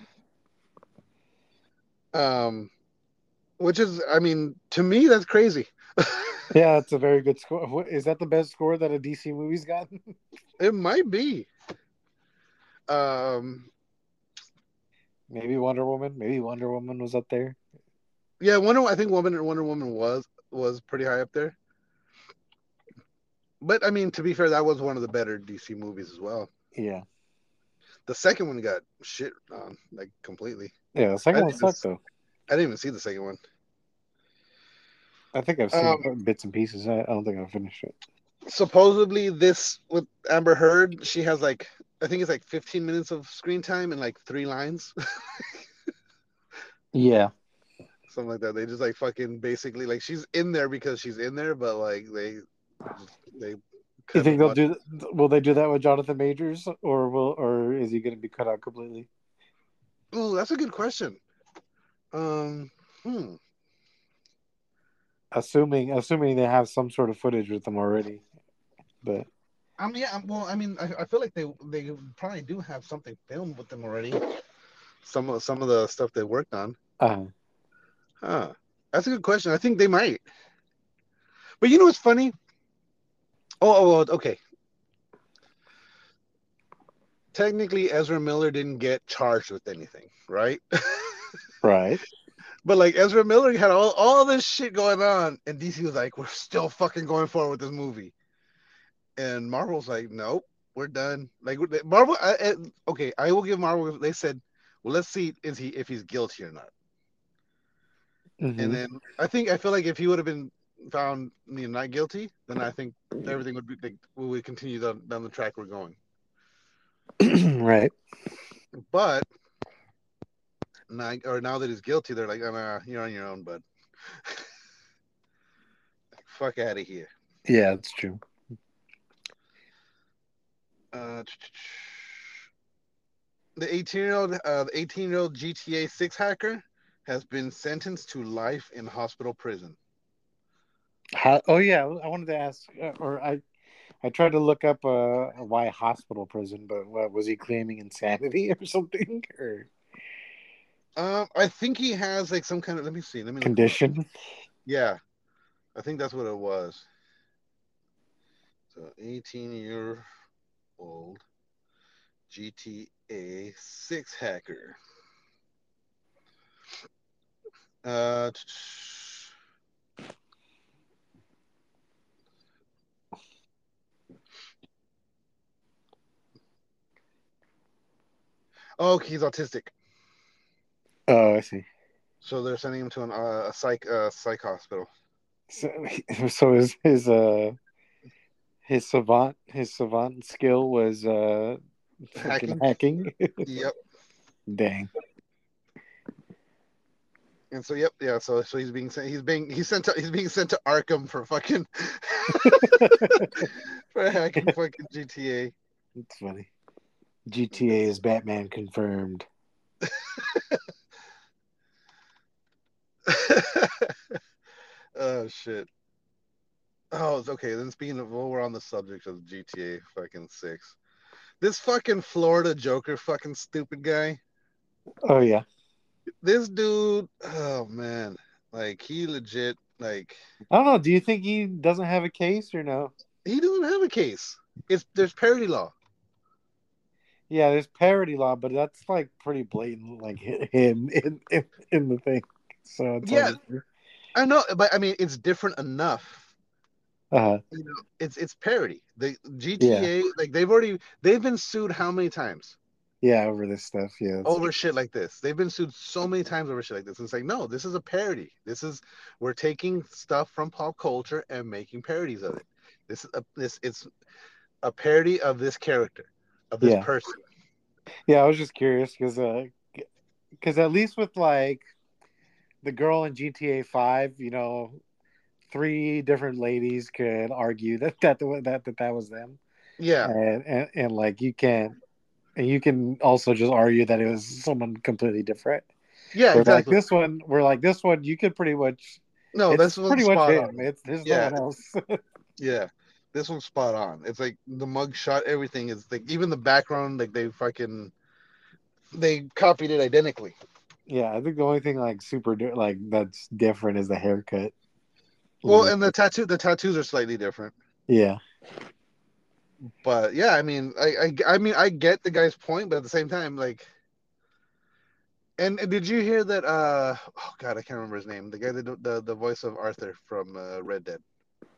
S3: Aquaman. Um, which is, I mean, to me, that's crazy.
S2: Yeah, it's a very good score. What, is that the best score that a D C movie's gotten?
S3: It might be. Um,
S2: Maybe Wonder Woman. Maybe Wonder Woman was up there.
S3: yeah, Wonder. I think Woman Wonder Woman was was pretty high up there. But I mean, to be fair, that was one of the better D C movies as well.
S2: Yeah.
S3: The second one got shit on, like, completely.
S2: Yeah, the second
S3: I
S2: one
S3: didn't even-
S2: sucked though.
S3: I didn't even see the second one.
S2: I think I've seen
S3: Um,
S2: bits and pieces. I, I don't think I've finished it.
S3: Supposedly, this with Amber Heard, she has like, I think it's like fifteen minutes of screen time and like three lines,
S2: Yeah.
S3: something like that. They just like fucking basically like she's in there because she's in there, but like they they.
S2: You
S3: cut
S2: think
S3: a
S2: they'll
S3: bunch-
S2: do? Will they do that with Jonathan Majors, or will, or is he going to be cut out completely?
S3: Oh, that's a good question. Um, hmm.
S2: Assuming, assuming they have some sort of footage with them already, but
S3: I mean, yeah. Well, I mean, I, I feel like they they probably do have something filmed with them already. Some of some of the stuff they worked on.
S2: uh,
S3: Huh. That's a good question. I think they might. But you know what's funny? Oh, oh, okay. Technically, Ezra Miller didn't get charged with anything, right?
S2: right.
S3: But like Ezra Miller had all, all this shit going on, and D C was like, "We're still fucking going forward with this movie," and Marvel's like, "Nope, we're done." Like Marvel, I, I, okay, I will give Marvel. They said, "Well, let's see is he if he's guilty or not."
S2: Mm-hmm.
S3: And then I think I feel like if he would have been found you know, not guilty, then I think everything would be like, we would continue down, down the track we're going.
S2: right.
S3: But now, or now that he's guilty, they're like, oh, nah, you're on your own, bud. Fuck out of here.
S2: Yeah, that's true.
S3: Uh, the eighteen-year-old, uh, the eighteen-year-old G T A six hacker has been sentenced to life in hospital prison.
S2: How, oh yeah, I wanted to ask, uh, or I, I tried to look up uh, why hospital prison, but what was he claiming insanity or something or
S3: Um, I think he has like some kind of. Let me see. Let me look
S2: condition?
S3: Yeah, I think that's what it was. So, eighteen-year-old G T A six hacker. Uh, oh, he's autistic.
S2: Oh, I see.
S3: So they're sending him to an, uh, a psych uh, psych hospital.
S2: So, so his his uh his savant his savant skill was uh fucking
S3: Hacking.
S2: hacking.
S3: Yep.
S2: Dang.
S3: And so, yep, yeah. So, so he's being sent. He's being he's sent. To, he's being sent to Arkham for fucking for hacking fucking G T A.
S2: That's funny. G T A is Batman confirmed.
S3: Oh shit. Oh, it's okay. Then speaking of, well, we're on the subject of G T A fucking six. This fucking Florida Joker fucking stupid guy.
S2: Oh yeah.
S3: This dude, oh man, like he legit, like
S2: I don't know. Do you think he doesn't have a case or no?
S3: he doesn't have a case. It's there's parody law.
S2: Yeah, there's parody law, but that's like pretty blatant, like him in in, in the thing. So it's
S3: Yeah.
S2: like,
S3: I know, but I mean, it's different enough.
S2: uh,
S3: You know, it's it's parody. The G T A, like they've already they've been sued how many times?
S2: Yeah, over this stuff. Yeah. it's-
S3: over shit like this. They've been sued so many times over shit like this. It's like, no, this is a parody. This is we're taking stuff from pop culture and making parodies of it. This is a this it's a parody of this character, of this
S2: Yeah.
S3: person.
S2: Yeah, I was just curious because uh, because at least with like the girl in G T A Five, you know, three different ladies could argue that that that that, that was them,
S3: Yeah,
S2: and, and and like you can and you can also just argue that it was someone completely different.
S3: yeah,
S2: We're like
S3: exactly.
S2: this one. We're like this one. You could pretty much.
S3: No,
S2: It's
S3: this one's
S2: pretty much
S3: spot
S2: him.
S3: on.
S2: It's there's no
S3: Yeah,
S2: one else.
S3: yeah. This one's spot on. It's like the mug shot, everything is like even the background, like they fucking they copied it identically.
S2: Yeah, I think the only thing like super di- like that's different is the haircut.
S3: Well, and the tattoo, the tattoos are slightly different.
S2: Yeah.
S3: But yeah, I mean, I, I, I mean, I get the guy's point, but at the same time, like, and, and did you hear that? Uh, oh God, I can't remember his name. The guy that the the voice of Arthur from uh, Red Dead.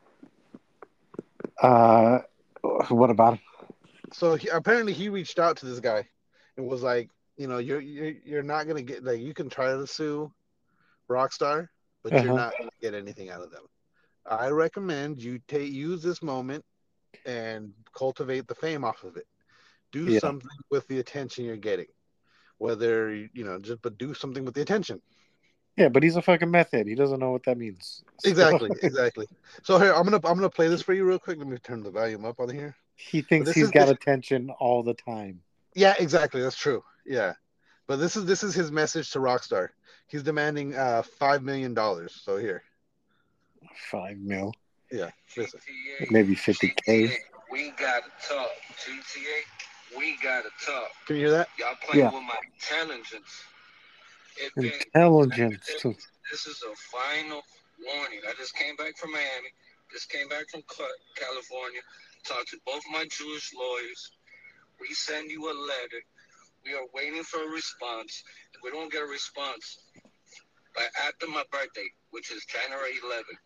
S2: Uh, what about him?
S3: So he, apparently he reached out to this guy and was like, you know, you're you're you're not gonna get like you can try to sue Rockstar, but you're
S2: Uh-huh.
S3: not gonna get anything out of them. I recommend you take use this moment and cultivate the fame off of it. Do
S2: Yeah.
S3: something with the attention you're getting. Whether you know, just but do something with the attention.
S2: Yeah, but he's a fucking meth head. He doesn't know what that means. So-
S3: Exactly, exactly. So here, I'm gonna I'm gonna play this for you real quick. Let me turn the volume up on here.
S2: He thinks
S3: this
S2: he's
S3: is-
S2: got
S3: this-
S2: attention all the time.
S3: Yeah, exactly. That's true. Yeah, but this is this is his message to Rockstar. He's demanding uh five million dollars. So here,
S2: Five mil,
S3: yeah, listen.
S2: maybe fifty k.
S5: We gotta talk. G T A, we gotta talk.
S3: Can you hear that?
S5: Y'all playing
S2: Yeah.
S5: with my intelligence. It been,
S2: Intelligence.
S5: this is a final warning. I just came back from Miami. Just came back from Cl- California. Talked to both my Jewish lawyers. We send you a letter. We are waiting for a response. If we don't get a response by after my birthday, which is January eleventh,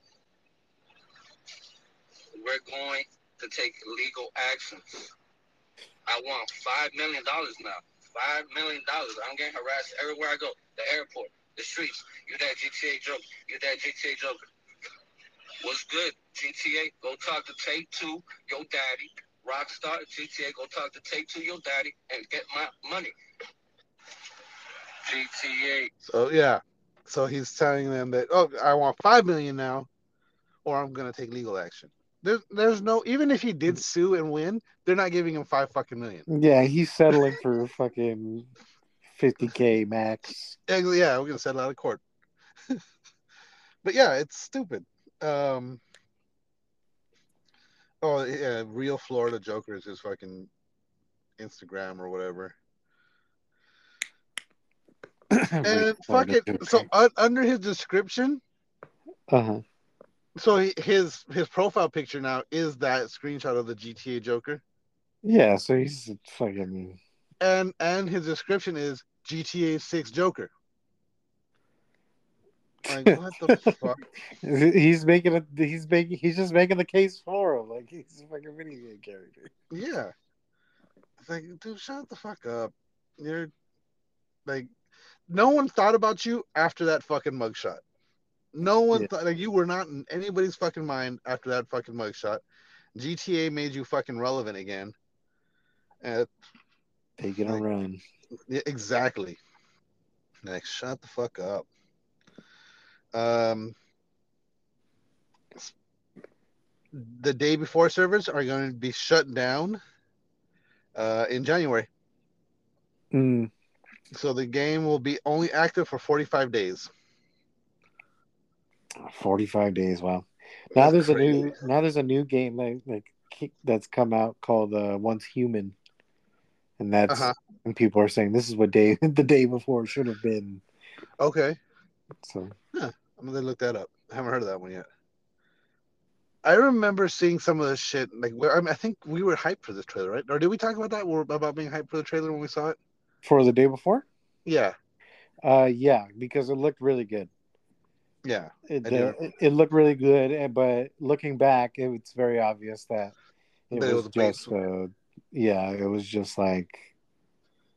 S5: we're going to take legal actions. I want five million dollars now. Five million dollars. I'm getting harassed everywhere I go. The airport, the streets. You that G T A joker. You that G T A joker. What's good? G T A, go talk to Take Two, your daddy. Rockstar, G T A, go talk to Take Two, your daddy, and get my money. G T A.
S3: So yeah, so he's telling them that oh, I want five million now, or I'm gonna take legal action. There's there's no even if he did sue and win, they're not giving him five fucking million.
S2: Yeah, he's settling for fucking fifty k max.
S3: Yeah, yeah, we're gonna settle out of court. But yeah, it's stupid. Um, oh yeah, real Florida Joker is his fucking Instagram or whatever. And fuck it. So uh, under his description,
S2: uh huh.
S3: so he, his his profile picture now is that screenshot of the G T A Joker,
S2: Yeah, so he's a fucking.
S3: and and his description is G T A Six Joker. Like what the fuck?
S2: He's making a. He's making. He's just making the case for him. Like he's a fucking video game character.
S3: Yeah. It's like, dude, shut the fuck up. You're like, no one thought about you after that fucking mugshot. No one
S2: Yeah.
S3: thought like you were not in anybody's fucking mind after that fucking mugshot. G T A made you fucking relevant again. And
S2: Taking a
S3: Like-
S2: run.
S3: yeah, exactly. Like, shut the fuck up. Um, the day before servers are going to be shut down uh, in January.
S2: Mm.
S3: So the game will be only active for forty-five days.
S2: Forty-five days. Wow. Now
S3: That's
S2: there's a
S3: crazy.
S2: new. Now there's a new game like like that's come out called uh, Once Human, and that's
S3: Uh-huh.
S2: and people are saying this is what day the day before should have been.
S3: Okay.
S2: So
S3: I'm gonna look that up. I haven't heard of that one yet. I remember seeing some of this shit. Like, where, I, mean, I think we were hyped for this trailer, right? Or did we talk about that? We were about being hyped for the trailer when we saw it.
S2: for the day before,
S3: Yeah,
S2: uh, yeah, because it looked really good.
S3: yeah,
S2: It,
S3: I
S2: the,
S3: do.
S2: it, it looked really good, and- but looking back, it, it's very obvious that it
S3: That it
S2: was,
S3: was a bait.
S2: just, uh, yeah, it was just like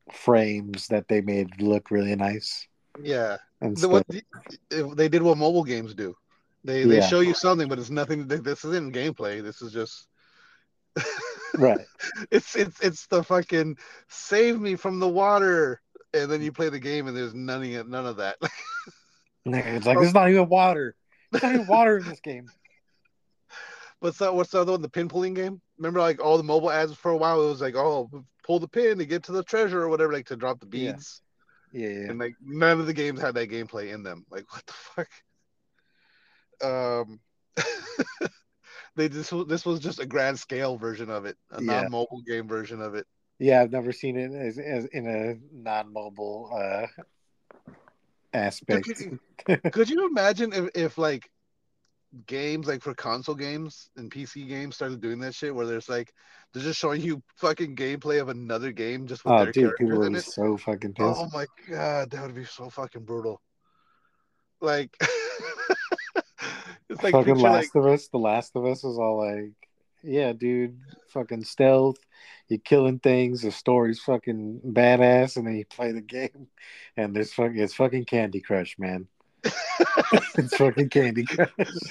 S2: frames that they made look really nice
S3: Yeah,
S2: and
S3: the,
S2: stuff.
S3: what the, they did what mobile games do. They they
S2: Yeah,
S3: show you something, but it's nothing. This isn't gameplay. This is just
S2: right.
S3: it's it's it's the fucking save me from the water, and then you play the game, and there's none of none of that.
S2: It's like
S3: Or,
S2: there's not even water. There's not even water in this game.
S3: what's that? What's the other one? The pin pulling game. Remember, like all the mobile ads for a while, it was like, oh, pull the pin to get to the treasure or whatever, like to drop the
S2: Yeah,
S3: beads.
S2: yeah, yeah.
S3: And like none of the games had that gameplay in them. Like what the fuck? Um, they just this was just a grand scale version of it, a
S2: Yeah.
S3: non-mobile game version of it.
S2: Yeah, I've never seen it as, as in a non-mobile uh,
S3: Dude,
S2: aspect.
S3: could, could you imagine if, if like games like for console games and P C games started doing that shit where there's like they're just showing you fucking gameplay of another game just with
S2: Oh,
S3: their
S2: dude, people
S3: characters
S2: would
S3: in
S2: be
S3: it?
S2: so fucking pissed.
S3: Oh my god, that would be so fucking brutal. Like it's like
S2: Fucking
S3: picture like
S2: Last of Us. The Last of Us is all like, yeah, dude, fucking stealth. You're killing things. The story's fucking badass, and then you play the game, and there's fucking it's fucking Candy Crush, man. It's fucking Candy Crush.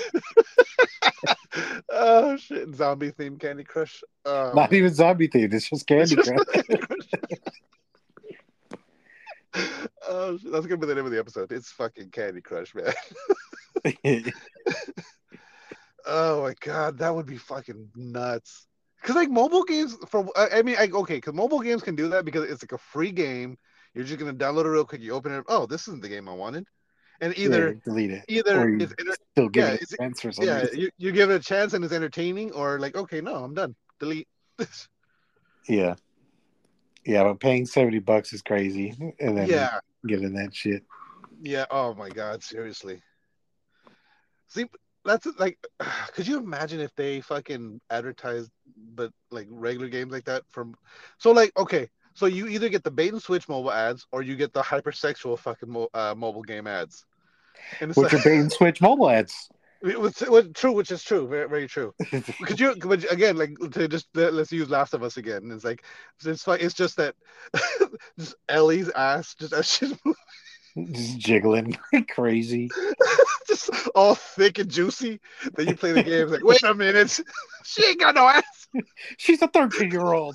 S3: oh shit, zombie themed Candy Crush. Oh,
S2: Not
S3: man.
S2: even zombie themed. It's just Candy
S3: It's just
S2: Crush.
S3: Candy Crush. Oh, shit, that's gonna be the name of the episode. It's fucking Candy Crush, man. Oh my god, that would be fucking nuts. Because like mobile games, for I I mean, I, okay, because mobile games can do that because it's like a free game. You're just gonna download it real quick. You open it. Oh, this isn't the game I wanted. And
S2: Yeah,
S3: either
S2: delete it,
S3: either
S2: or you
S3: it's enter-
S2: still give
S3: yeah,
S2: it
S3: it's,
S2: a chance for some
S3: yeah,
S2: reason.
S3: you, you give it a chance and it's entertaining, or like okay, no, I'm done. Delete.
S2: Yeah, yeah, but paying seventy bucks is crazy, and then
S3: Yeah,
S2: getting that shit.
S3: yeah. Oh my god, seriously. See, that's like, could you imagine if they fucking advertised, but like regular games like that from, so like, okay, so you either get the bait and switch mobile ads or you get the hypersexual fucking mo- uh, mobile game ads, and it's
S2: Which
S3: like,
S2: are bait and switch mobile ads.
S3: it was, it was true, which is true, very, very true. Could you, but again, like to just let's use Last of Us again. It's like it's like it's just that, just Ellie's ass, just as she's
S2: Just jiggling like crazy.
S3: just all thick and juicy. Then you play the game, it's like, wait a minute, she ain't got no ass.
S2: She's a thirteen-year-old.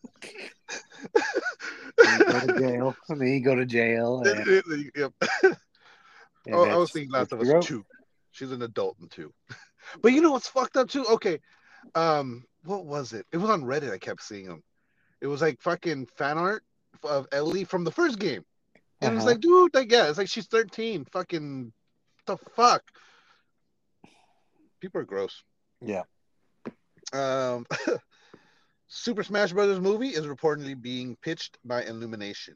S2: You go to jail, and then you go to jail. And,
S3: Yep.
S2: and
S3: Oh, I was
S2: that's
S3: thinking
S2: what
S3: Last of
S2: you
S3: Us
S2: wrote.
S3: two. She's an adult in two. But you know what's fucked up too? Okay, um, what was it? It was on Reddit. I kept seeing them. It was like fucking fan art of Ellie from the first game, and it was
S2: Uh-huh.
S3: like, dude, like yeah, it's like she's thirteen. Fucking the fuck. People are gross.
S2: Yeah.
S3: Um, Super Smash Brothers movie is reportedly being pitched by Illumination.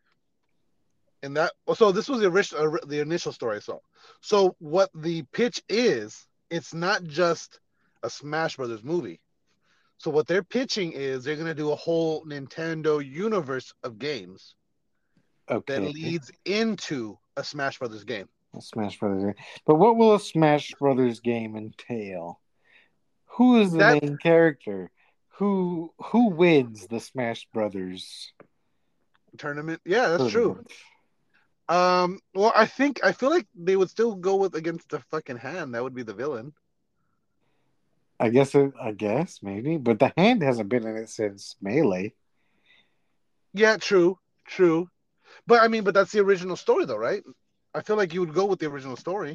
S3: And that, so this was the original, the initial story I saw. So what the pitch is, it's not just a Smash Brothers movie. So what they're pitching is they're gonna do a whole Nintendo universe of games that
S2: Okay.
S3: leads into a Smash Brothers game.
S2: A Smash Brothers game. But what will a Smash Brothers game entail? Who is the
S3: That-
S2: main character? Who who wins the Smash Brothers
S3: Tournament, yeah, that's true.
S2: tournament?
S3: Um, well, I think I feel like they would still go with against the fucking hand. That would be the villain.
S2: I guess it, I guess maybe, but the hand hasn't been in it since Melee.
S3: Yeah, true, true. But I mean, but that's the original story, though, right? I feel like you would go with the original story.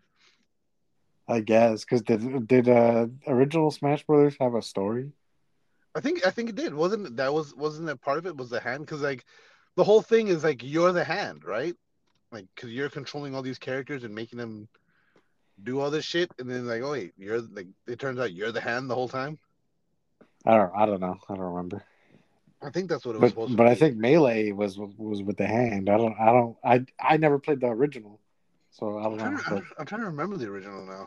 S2: I guess because did did uh, original Smash Brothers have a story?
S3: I think I think it did. Wasn't that was wasn't that part of it was the hand? Because like the whole thing is like you're the hand, right? Like because you're controlling all these characters and making them do all this shit, and then like oh wait, you're like it turns out you're the hand the whole time.
S2: I don't I don't know. I don't remember.
S3: I think that's what it was
S2: But
S3: supposed
S2: but
S3: to
S2: I
S3: be.
S2: think Melee was was with the hand. I don't I don't I I never played the original, so I
S3: I'm
S2: don't
S3: trying,
S2: know.
S3: to, I'm trying to remember the original now.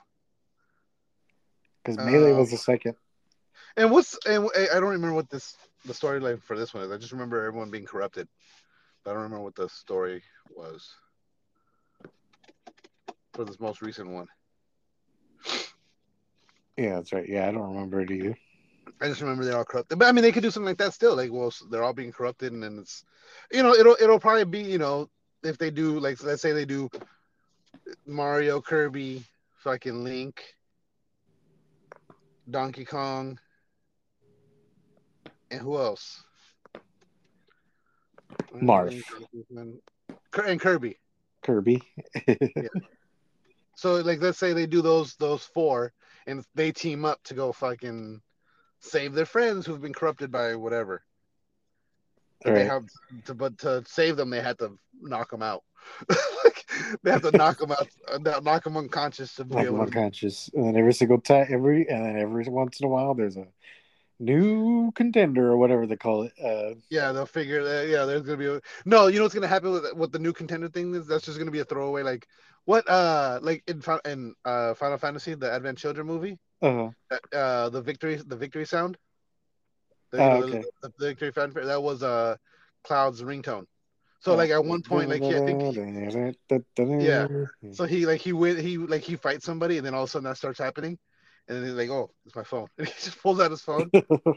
S2: Because Melee
S3: Um,
S2: was the second.
S3: and what's and I don't remember what this the storyline for this one is. I just remember everyone being corrupted. But I don't remember what the story was for this most recent one.
S2: Yeah, that's right. Yeah, I don't remember it either.
S3: I just remember they're all corrupted. But I mean, they could do something like that still. Like, well, they're all being corrupted, and then it's, you know, it'll it'll probably be, you know, if they do, like, let's say they do Mario, Kirby, fucking Link, Donkey Kong, and who else?
S2: Marth.
S3: And Kirby.
S2: Kirby.
S3: Yeah. So, like, let's say they do those those four, and they team up to go fucking save their friends who've been corrupted by whatever. But
S2: Right.
S3: they have to, but to save them, they had to knock them out. Like, they have to knock them out, uh, knock them unconscious to be
S2: Like
S3: able to.
S2: unconscious. And then every single time, every, and then every once in a while, there's a new contender or whatever they call it. Uh,
S3: Yeah, they'll figure that. Yeah, there's gonna be a no. You know what's gonna happen with what the new contender thing is? That's just gonna be a throwaway. Like what? Uh, like in in uh Final Fantasy, the Advent Children movie.
S2: uh,
S3: Uh, the victory, the victory sound. The, you
S2: uh,
S3: know,
S2: okay.
S3: the, the victory fanfare. That was uh Cloud's ringtone. So like at one point, like he, I think, he, yeah. So he like he went he like he fights somebody, and then all of a sudden that starts happening, and then he's like, oh, it's my phone, and he just pulls out his phone.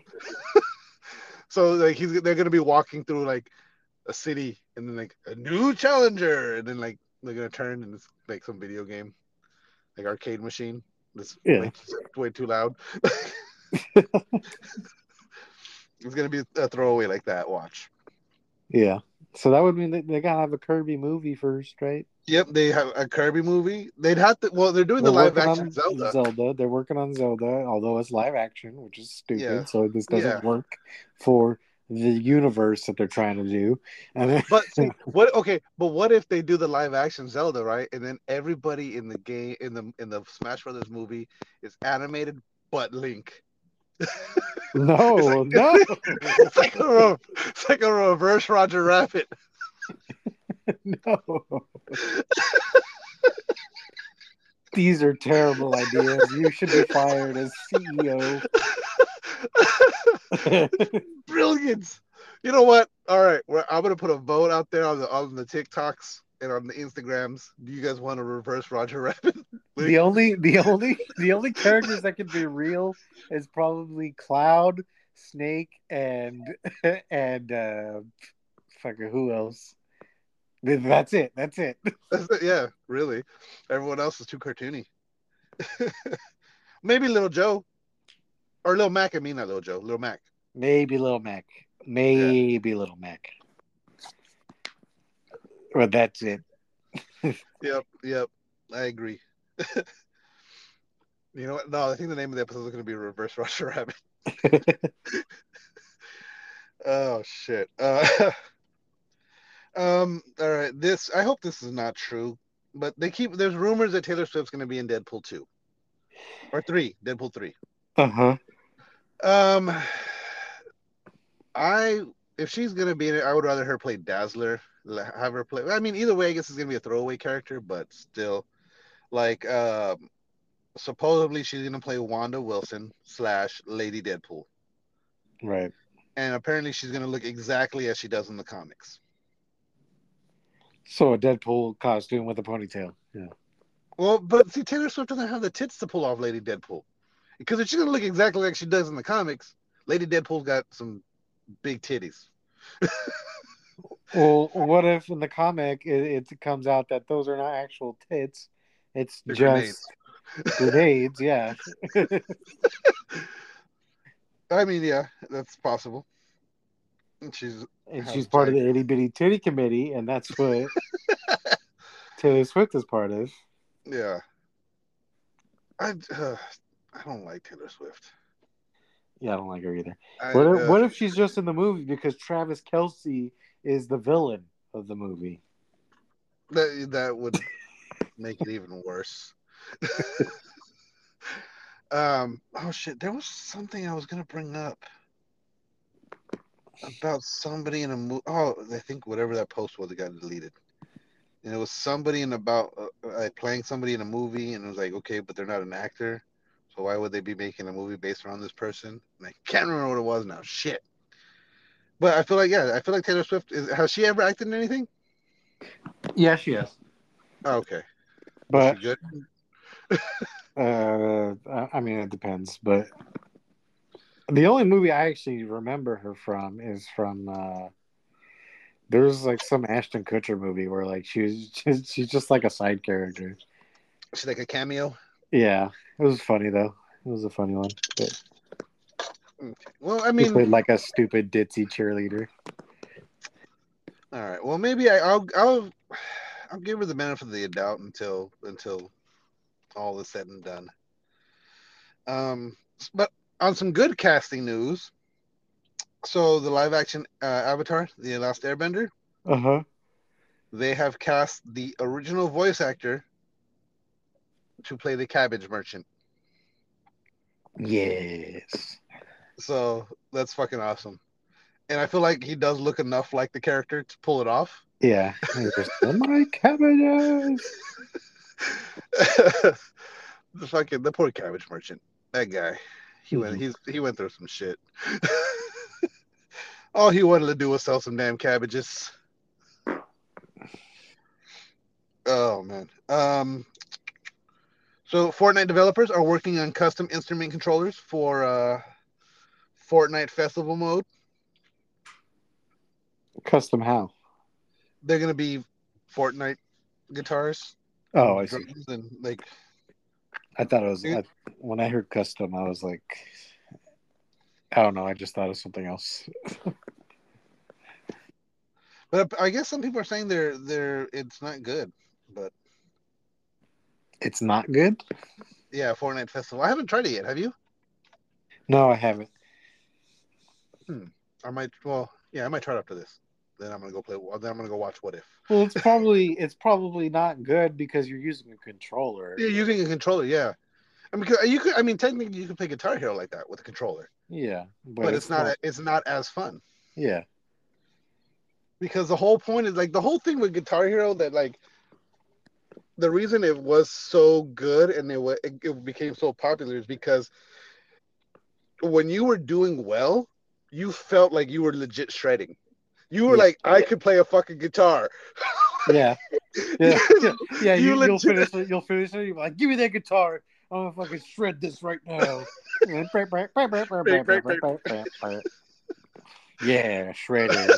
S3: So like he's they're gonna be walking through like a city, and then like a new challenger, and then like they're gonna turn, and it's like some video game, like arcade machine. That's
S2: Yeah.
S3: way, way too loud. It's gonna be a throwaway like that. Watch.
S2: Yeah. So that would mean that they gotta have a Kirby movie first, right?
S3: Yep, they have a Kirby movie. They'd have to. Well, they're doing
S2: They're
S3: the live
S2: working
S3: action
S2: on
S3: Zelda.
S2: Zelda. They're working on Zelda, although it's live action, which is stupid.
S3: Yeah.
S2: So this doesn't
S3: Yeah.
S2: work for the universe that they're trying to do. And then,
S3: But see, what? Okay, but what if they do the live action Zelda, right? And then everybody in the game in the in the Smash Brothers movie is animated, but Link.
S2: no,
S3: It's like-
S2: no,
S3: It's like a re- it's like a reverse Roger Rabbit.
S2: no. These are terrible ideas. You should be fired as C E O.
S3: Brilliance. You know what? All right, well, I'm gonna put a vote out there on the on the TikToks and on the Instagrams. Do you guys want to reverse Roger Rabbit?
S2: The only, the only, the only characters that can be real is probably Cloud, Snake, and and uh, fucker, who else? That's it. That's it.
S3: That's it, yeah, really. Everyone else is too cartoony. Maybe Little Joe. Or Little Mac, I mean not Little Joe, Little Mac.
S2: Maybe Little Mac. Maybe Little Mac. But that's it.
S3: Yep, yep. I agree. You know what? No, I think the name of the episode is going to be Reverse Roger Rabbit. Oh shit. Uh, um. All right. This. I hope this is not true, but they keep. There's rumors that Taylor Swift's going to be in Deadpool two or three. Deadpool three.
S2: Uh huh.
S3: Um. I. If she's going to be in it, I would rather her play Dazzler. Have her play. I mean, either way, I guess it's going to be a throwaway character, but still, like, um, supposedly she's going to play Wanda Wilson slash Lady Deadpool.
S2: Right.
S3: And apparently she's going to look exactly as she does in the comics.
S2: So a Deadpool costume with a ponytail. Yeah.
S3: Well, but see, Taylor Swift doesn't have the tits to pull off Lady Deadpool. Because if she's going to look exactly like she does in the comics, Lady Deadpool's got some big titties.
S2: Well, what if in the comic it, it comes out that those are not actual tits? It's
S3: They're
S2: just grenades. Yeah.
S3: I mean, yeah, that's possible. And she's
S2: And
S3: How
S2: she's part of
S3: tight.
S2: the itty bitty titty committee, and that's what Taylor Swift is part of.
S3: yeah. I uh, I don't like Taylor Swift.
S2: Yeah, I don't like her either.
S3: I,
S2: What if,
S3: uh,
S2: what if she's just in the movie because Travis Kelce is the villain of the movie?
S3: that that would make it even worse. um. Oh shit! There was something I was gonna bring up about somebody in a movie. Oh, I think whatever that post was, it got deleted. And it was somebody in about uh, uh, playing somebody in a movie, and it was like, okay, but they're not an actor, so why would they be making a movie based around this person? And I can't remember what it was now. Shit. But I feel like, yeah, I feel like Taylor Swift is. Has she ever acted in anything?
S2: Yeah, she is.
S3: Oh, okay.
S2: But
S3: Is she good?
S2: uh, I I mean, it depends. But The only movie I actually remember her from is from uh there's like some Ashton Kutcher movie where like she was just, she's just like a side character.
S3: She's like a cameo.
S2: Yeah, it was funny though. It was a funny one. But
S3: Well, I
S2: she
S3: mean,
S2: played like a stupid ditzy cheerleader.
S3: all right. Well, maybe I, I'll I'll I'll give her the benefit of the doubt until until all is said and done. Um, but on some good casting news, so the live action uh, Avatar, The Last Airbender,
S2: Uh huh.
S3: they have cast the original voice actor to play the cabbage merchant.
S2: Yes.
S3: So that's fucking awesome. And I feel like he does look enough like the character to pull it off.
S2: Yeah. He just, my cabbages.
S3: The fucking the poor cabbage merchant. That guy. He
S2: Mhm.
S3: went he's he went through some shit. All he wanted to do was sell some damn cabbages. Oh man. Um so Fortnite developers are working on custom instrument controllers for uh Fortnite Festival mode.
S2: Custom how?
S3: They're gonna be Fortnite guitars.
S2: Oh,
S3: and
S2: I see.
S3: drums and like
S2: I thought it was I, when I heard custom, I was like, I don't know. I just thought of something else.
S3: but I guess some people are saying they're they're it's not good. But
S2: It's not good.
S3: yeah, Fortnite Festival. I haven't tried it yet. Have you?
S2: No, I haven't.
S3: Hmm. I might. Well, yeah, I might try it after this. Then I'm gonna go play. Then I'm gonna go watch What If.
S2: Well, it's probably it's probably not good because you're using a controller.
S3: Yeah, using a controller. Yeah, I mean, you could. I mean, technically, you could play Guitar Hero like that with a controller.
S2: Yeah, but,
S3: but
S2: it's,
S3: it's not.
S2: not.
S3: It's not as fun.
S2: Yeah.
S3: Because the whole point is like the whole thing with Guitar Hero that like the reason it was so good and it it, it became so popular is because when you were doing well, you felt like you were legit shredding. You were
S2: Yeah.
S3: like, I could play a fucking guitar.
S2: Yeah. Yeah. Yeah. Yeah.
S3: You
S2: You,
S3: legit-
S2: you'll finish it. You'll finish it. You're like, give me that guitar. I'm gonna fucking shred this right now. Yeah, shredded.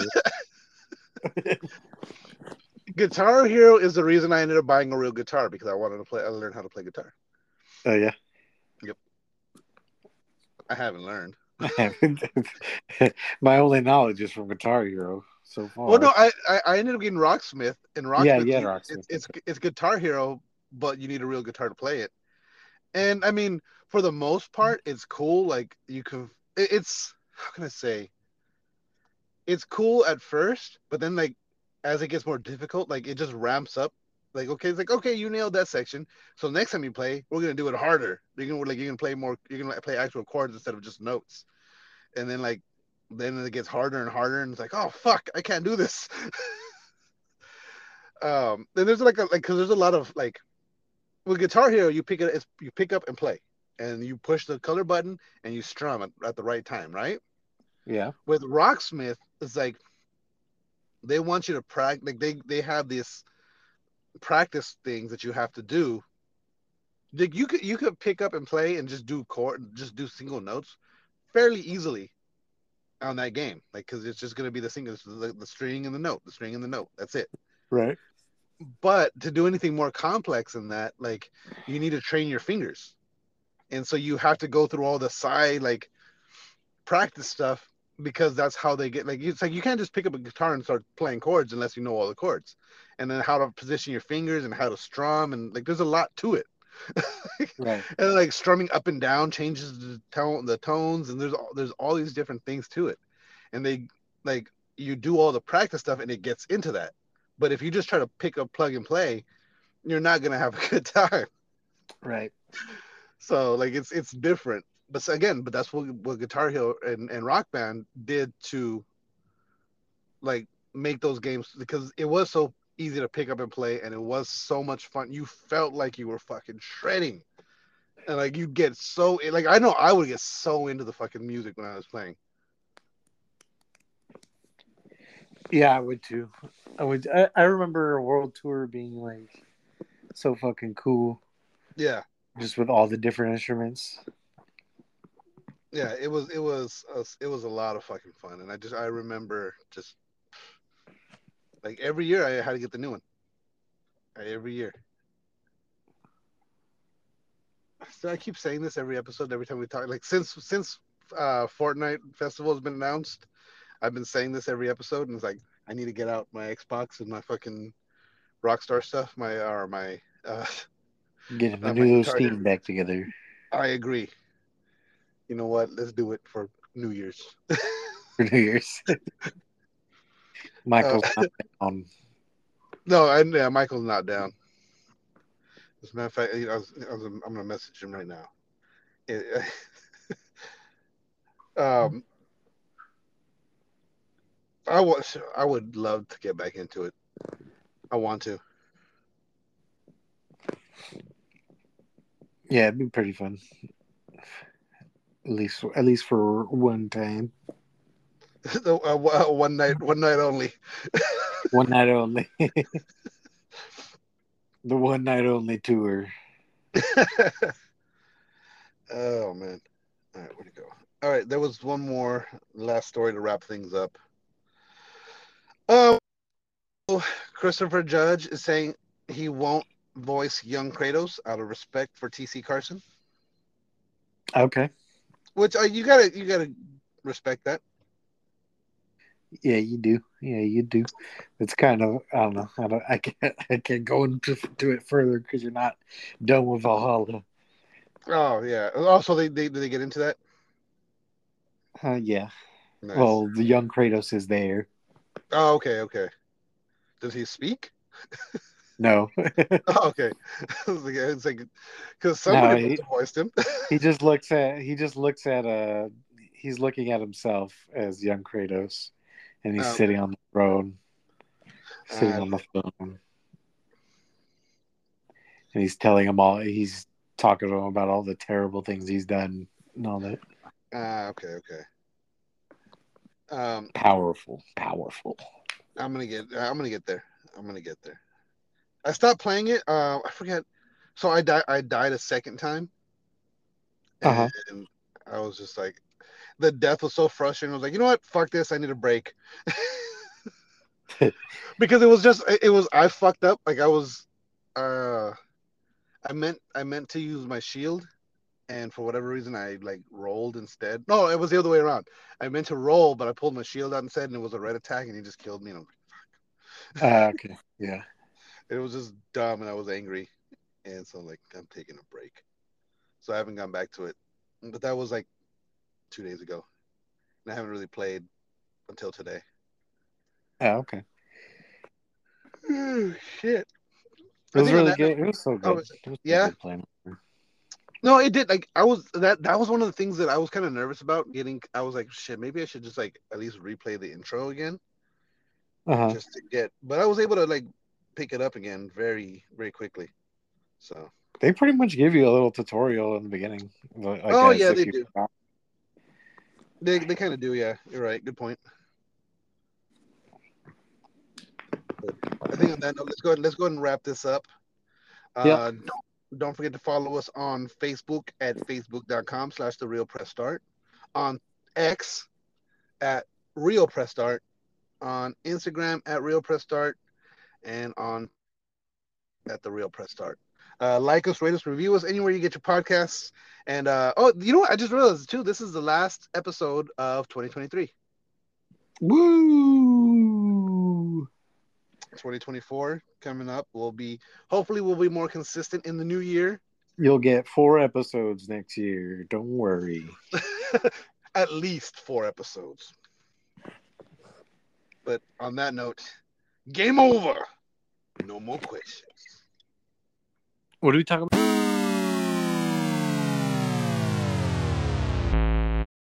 S3: Guitar Hero is the reason I ended up buying a real guitar because I wanted to play. I learned how to play guitar.
S2: Oh yeah.
S3: Yep. I haven't learned.
S2: I haven't. My only knowledge is from Guitar Hero so far.
S3: Well, no, I I, I ended up getting Rocksmith, and Rocksmith,
S2: Yeah, yeah,
S3: you-
S2: Rocksmith.
S3: It's, it's it's Guitar Hero, but you need a real guitar to play it. And I mean, for the most part, it's cool. Like you can, it- it's how can I say? It's cool at first, but then like as it gets more difficult, like it just ramps up. Like okay, it's like okay, you nailed that section. So next time you play, we're gonna do it harder. You're gonna like you're gonna play more. You're gonna play actual chords instead of just notes. And then like then it gets harder and harder, and it's like oh fuck, I can't do this. um, then there's like a like because there's a lot of like with Guitar Hero, you pick it, it's, you pick up and play, and you push the color button and you strum it at the right time, right?
S2: Yeah.
S3: With Rocksmith, it's like they want you to practice. Like they they have this practice things that you have to do. Like you could you could pick up and play and just do chord, just do single notes fairly easily on that game, like because it's just gonna be the single, the, the string and the note, the string and the note. That's it.
S2: Right.
S3: But to do anything more complex than that, like you need to train your fingers, and so you have to go through all the side like practice stuff because that's how they get like it's like you can't just pick up a guitar and start playing chords unless you know all the chords, and then how to position your fingers and how to strum, and like there's a lot to it.
S2: Right.
S3: And like strumming up and down changes the tone, the tones, and there's all, there's all these different things to it, and they like you do all the practice stuff and it gets into that. But if you just try to pick up, plug and play, you're not gonna have a good time.
S2: Right.
S3: So like it's it's different. But again, but that's what, what Guitar Hero and, and Rock Band did to like make those games because it was so easy to pick up and play, and it was so much fun. You felt like you were fucking shredding, and like you get so like I know I would get so into the fucking music when I was playing.
S2: Yeah, I would too. I would. I, I remember a world tour being like so fucking cool.
S3: Yeah.
S2: Just with all the different instruments.
S3: Yeah, it was it was uh, it was a lot of fucking fun, and I just I remember just like every year I had to get the new one. Uh, Every year. So I keep saying this every episode, every time we talk. Like since since uh Fortnite Festival has been announced, I've been saying this every episode, and it's like I need to get out my Xbox and my fucking Rockstar stuff, my or my uh,
S2: Getting the
S3: uh my
S2: new
S3: guitar.
S2: Steam back together
S3: I agree. You know what? Let's do it for New Year's.
S2: for New Year's.
S3: uh,
S2: Michael's not down.
S3: no, I, yeah, Michael's not down. As a matter of fact, I was, I was, I'm gonna message him right now. It- um, I was, I would love to get back into it. I want to.
S2: Yeah, it'd be pretty fun. At least, at least for one time,
S3: uh, one night, one night only.
S2: one night only. The one night only tour.
S3: Oh man! All right, where'd it go? All right, there was one more last story to wrap things up. Um, Christopher Judge is saying he won't voice young Kratos out of respect for T C Carson,
S2: Okay.
S3: which uh, you gotta you gotta respect that.
S2: Yeah, you do. Yeah, you do. It's kind of I don't know. I don't. I can't. I can't go into to it further because you're not done with Valhalla.
S3: Oh yeah. Also, they they did they get into that?
S2: Uh, yeah.
S3: Nice.
S2: Well, the young Kratos is there.
S3: Oh, okay, okay. Does he speak?
S2: No.
S3: Oh, okay. It's like because
S2: No,
S3: somebody
S2: he,
S3: must have voiced him.
S2: he just looks at he just looks at uh he's looking at himself as young Kratos, and he's
S3: Oh,
S2: sitting on the throne, sitting
S3: uh,
S2: on the throne, and he's telling him all. He's talking to him about all the terrible things he's done and all that.
S3: uh, okay, okay. Um,
S2: Powerful, powerful.
S3: I'm gonna get. I'm gonna get there. I'm gonna get there. I stopped playing it. Uh, I forget. So I died. I died a second time, and
S2: Uh-huh.
S3: I was just like, the death was so frustrating. I was like, you know what? Fuck this. I need a break. Because it was just. It was. I fucked up. Like I was. Uh, I meant. I meant to use my shield, and for whatever reason, I like rolled instead. No, it was the other way around. I meant to roll, but I pulled my shield out instead, and it was a red attack, and he just killed me. And I'm like,
S2: Uh, okay. Yeah.
S3: it was just dumb, and I was angry, and so I'm like, I'm taking a break. So I haven't gone back to it. But that was like two days ago, and I haven't really played until today.
S2: Oh, okay.
S3: Oh, shit.
S2: It
S3: I
S2: was
S3: think on
S2: really
S3: that
S2: good.
S3: note,
S2: It was so
S3: oh,
S2: good. It was so
S3: yeah.
S2: good playing.
S3: No, it did. Like I was that that was one of the things that I was kind of nervous about getting. I was like, shit, maybe I should just like at least replay the intro again,
S2: Uh-huh.
S3: just to get. But I was able to like pick it up again very very quickly. So.
S2: They pretty much give you a little tutorial in the beginning. Like,
S3: Oh
S2: as
S3: yeah,
S2: if
S3: they
S2: you
S3: do.
S2: forgot.
S3: They they kind of do. Yeah, you're right. Good point. But I think on that note, let's go. Let's go ahead and wrap this up. Uh,
S2: Yep.
S3: don't, don't forget to follow us on Facebook at facebook.com slash the real press start, on X at real press start, on Instagram at real press start, and on at the real press start. Uh, like us, rate us, review us anywhere you get your podcasts. And uh, oh, you know what? I just realized too. This is the last episode of twenty twenty-three.
S2: Woo!
S3: twenty twenty-four coming up. We'll be hopefully we'll be more consistent in the new year.
S2: You'll get four episodes next year. Don't worry.
S3: At least four episodes. But on that note, game over. No more questions.
S2: What are we talking about?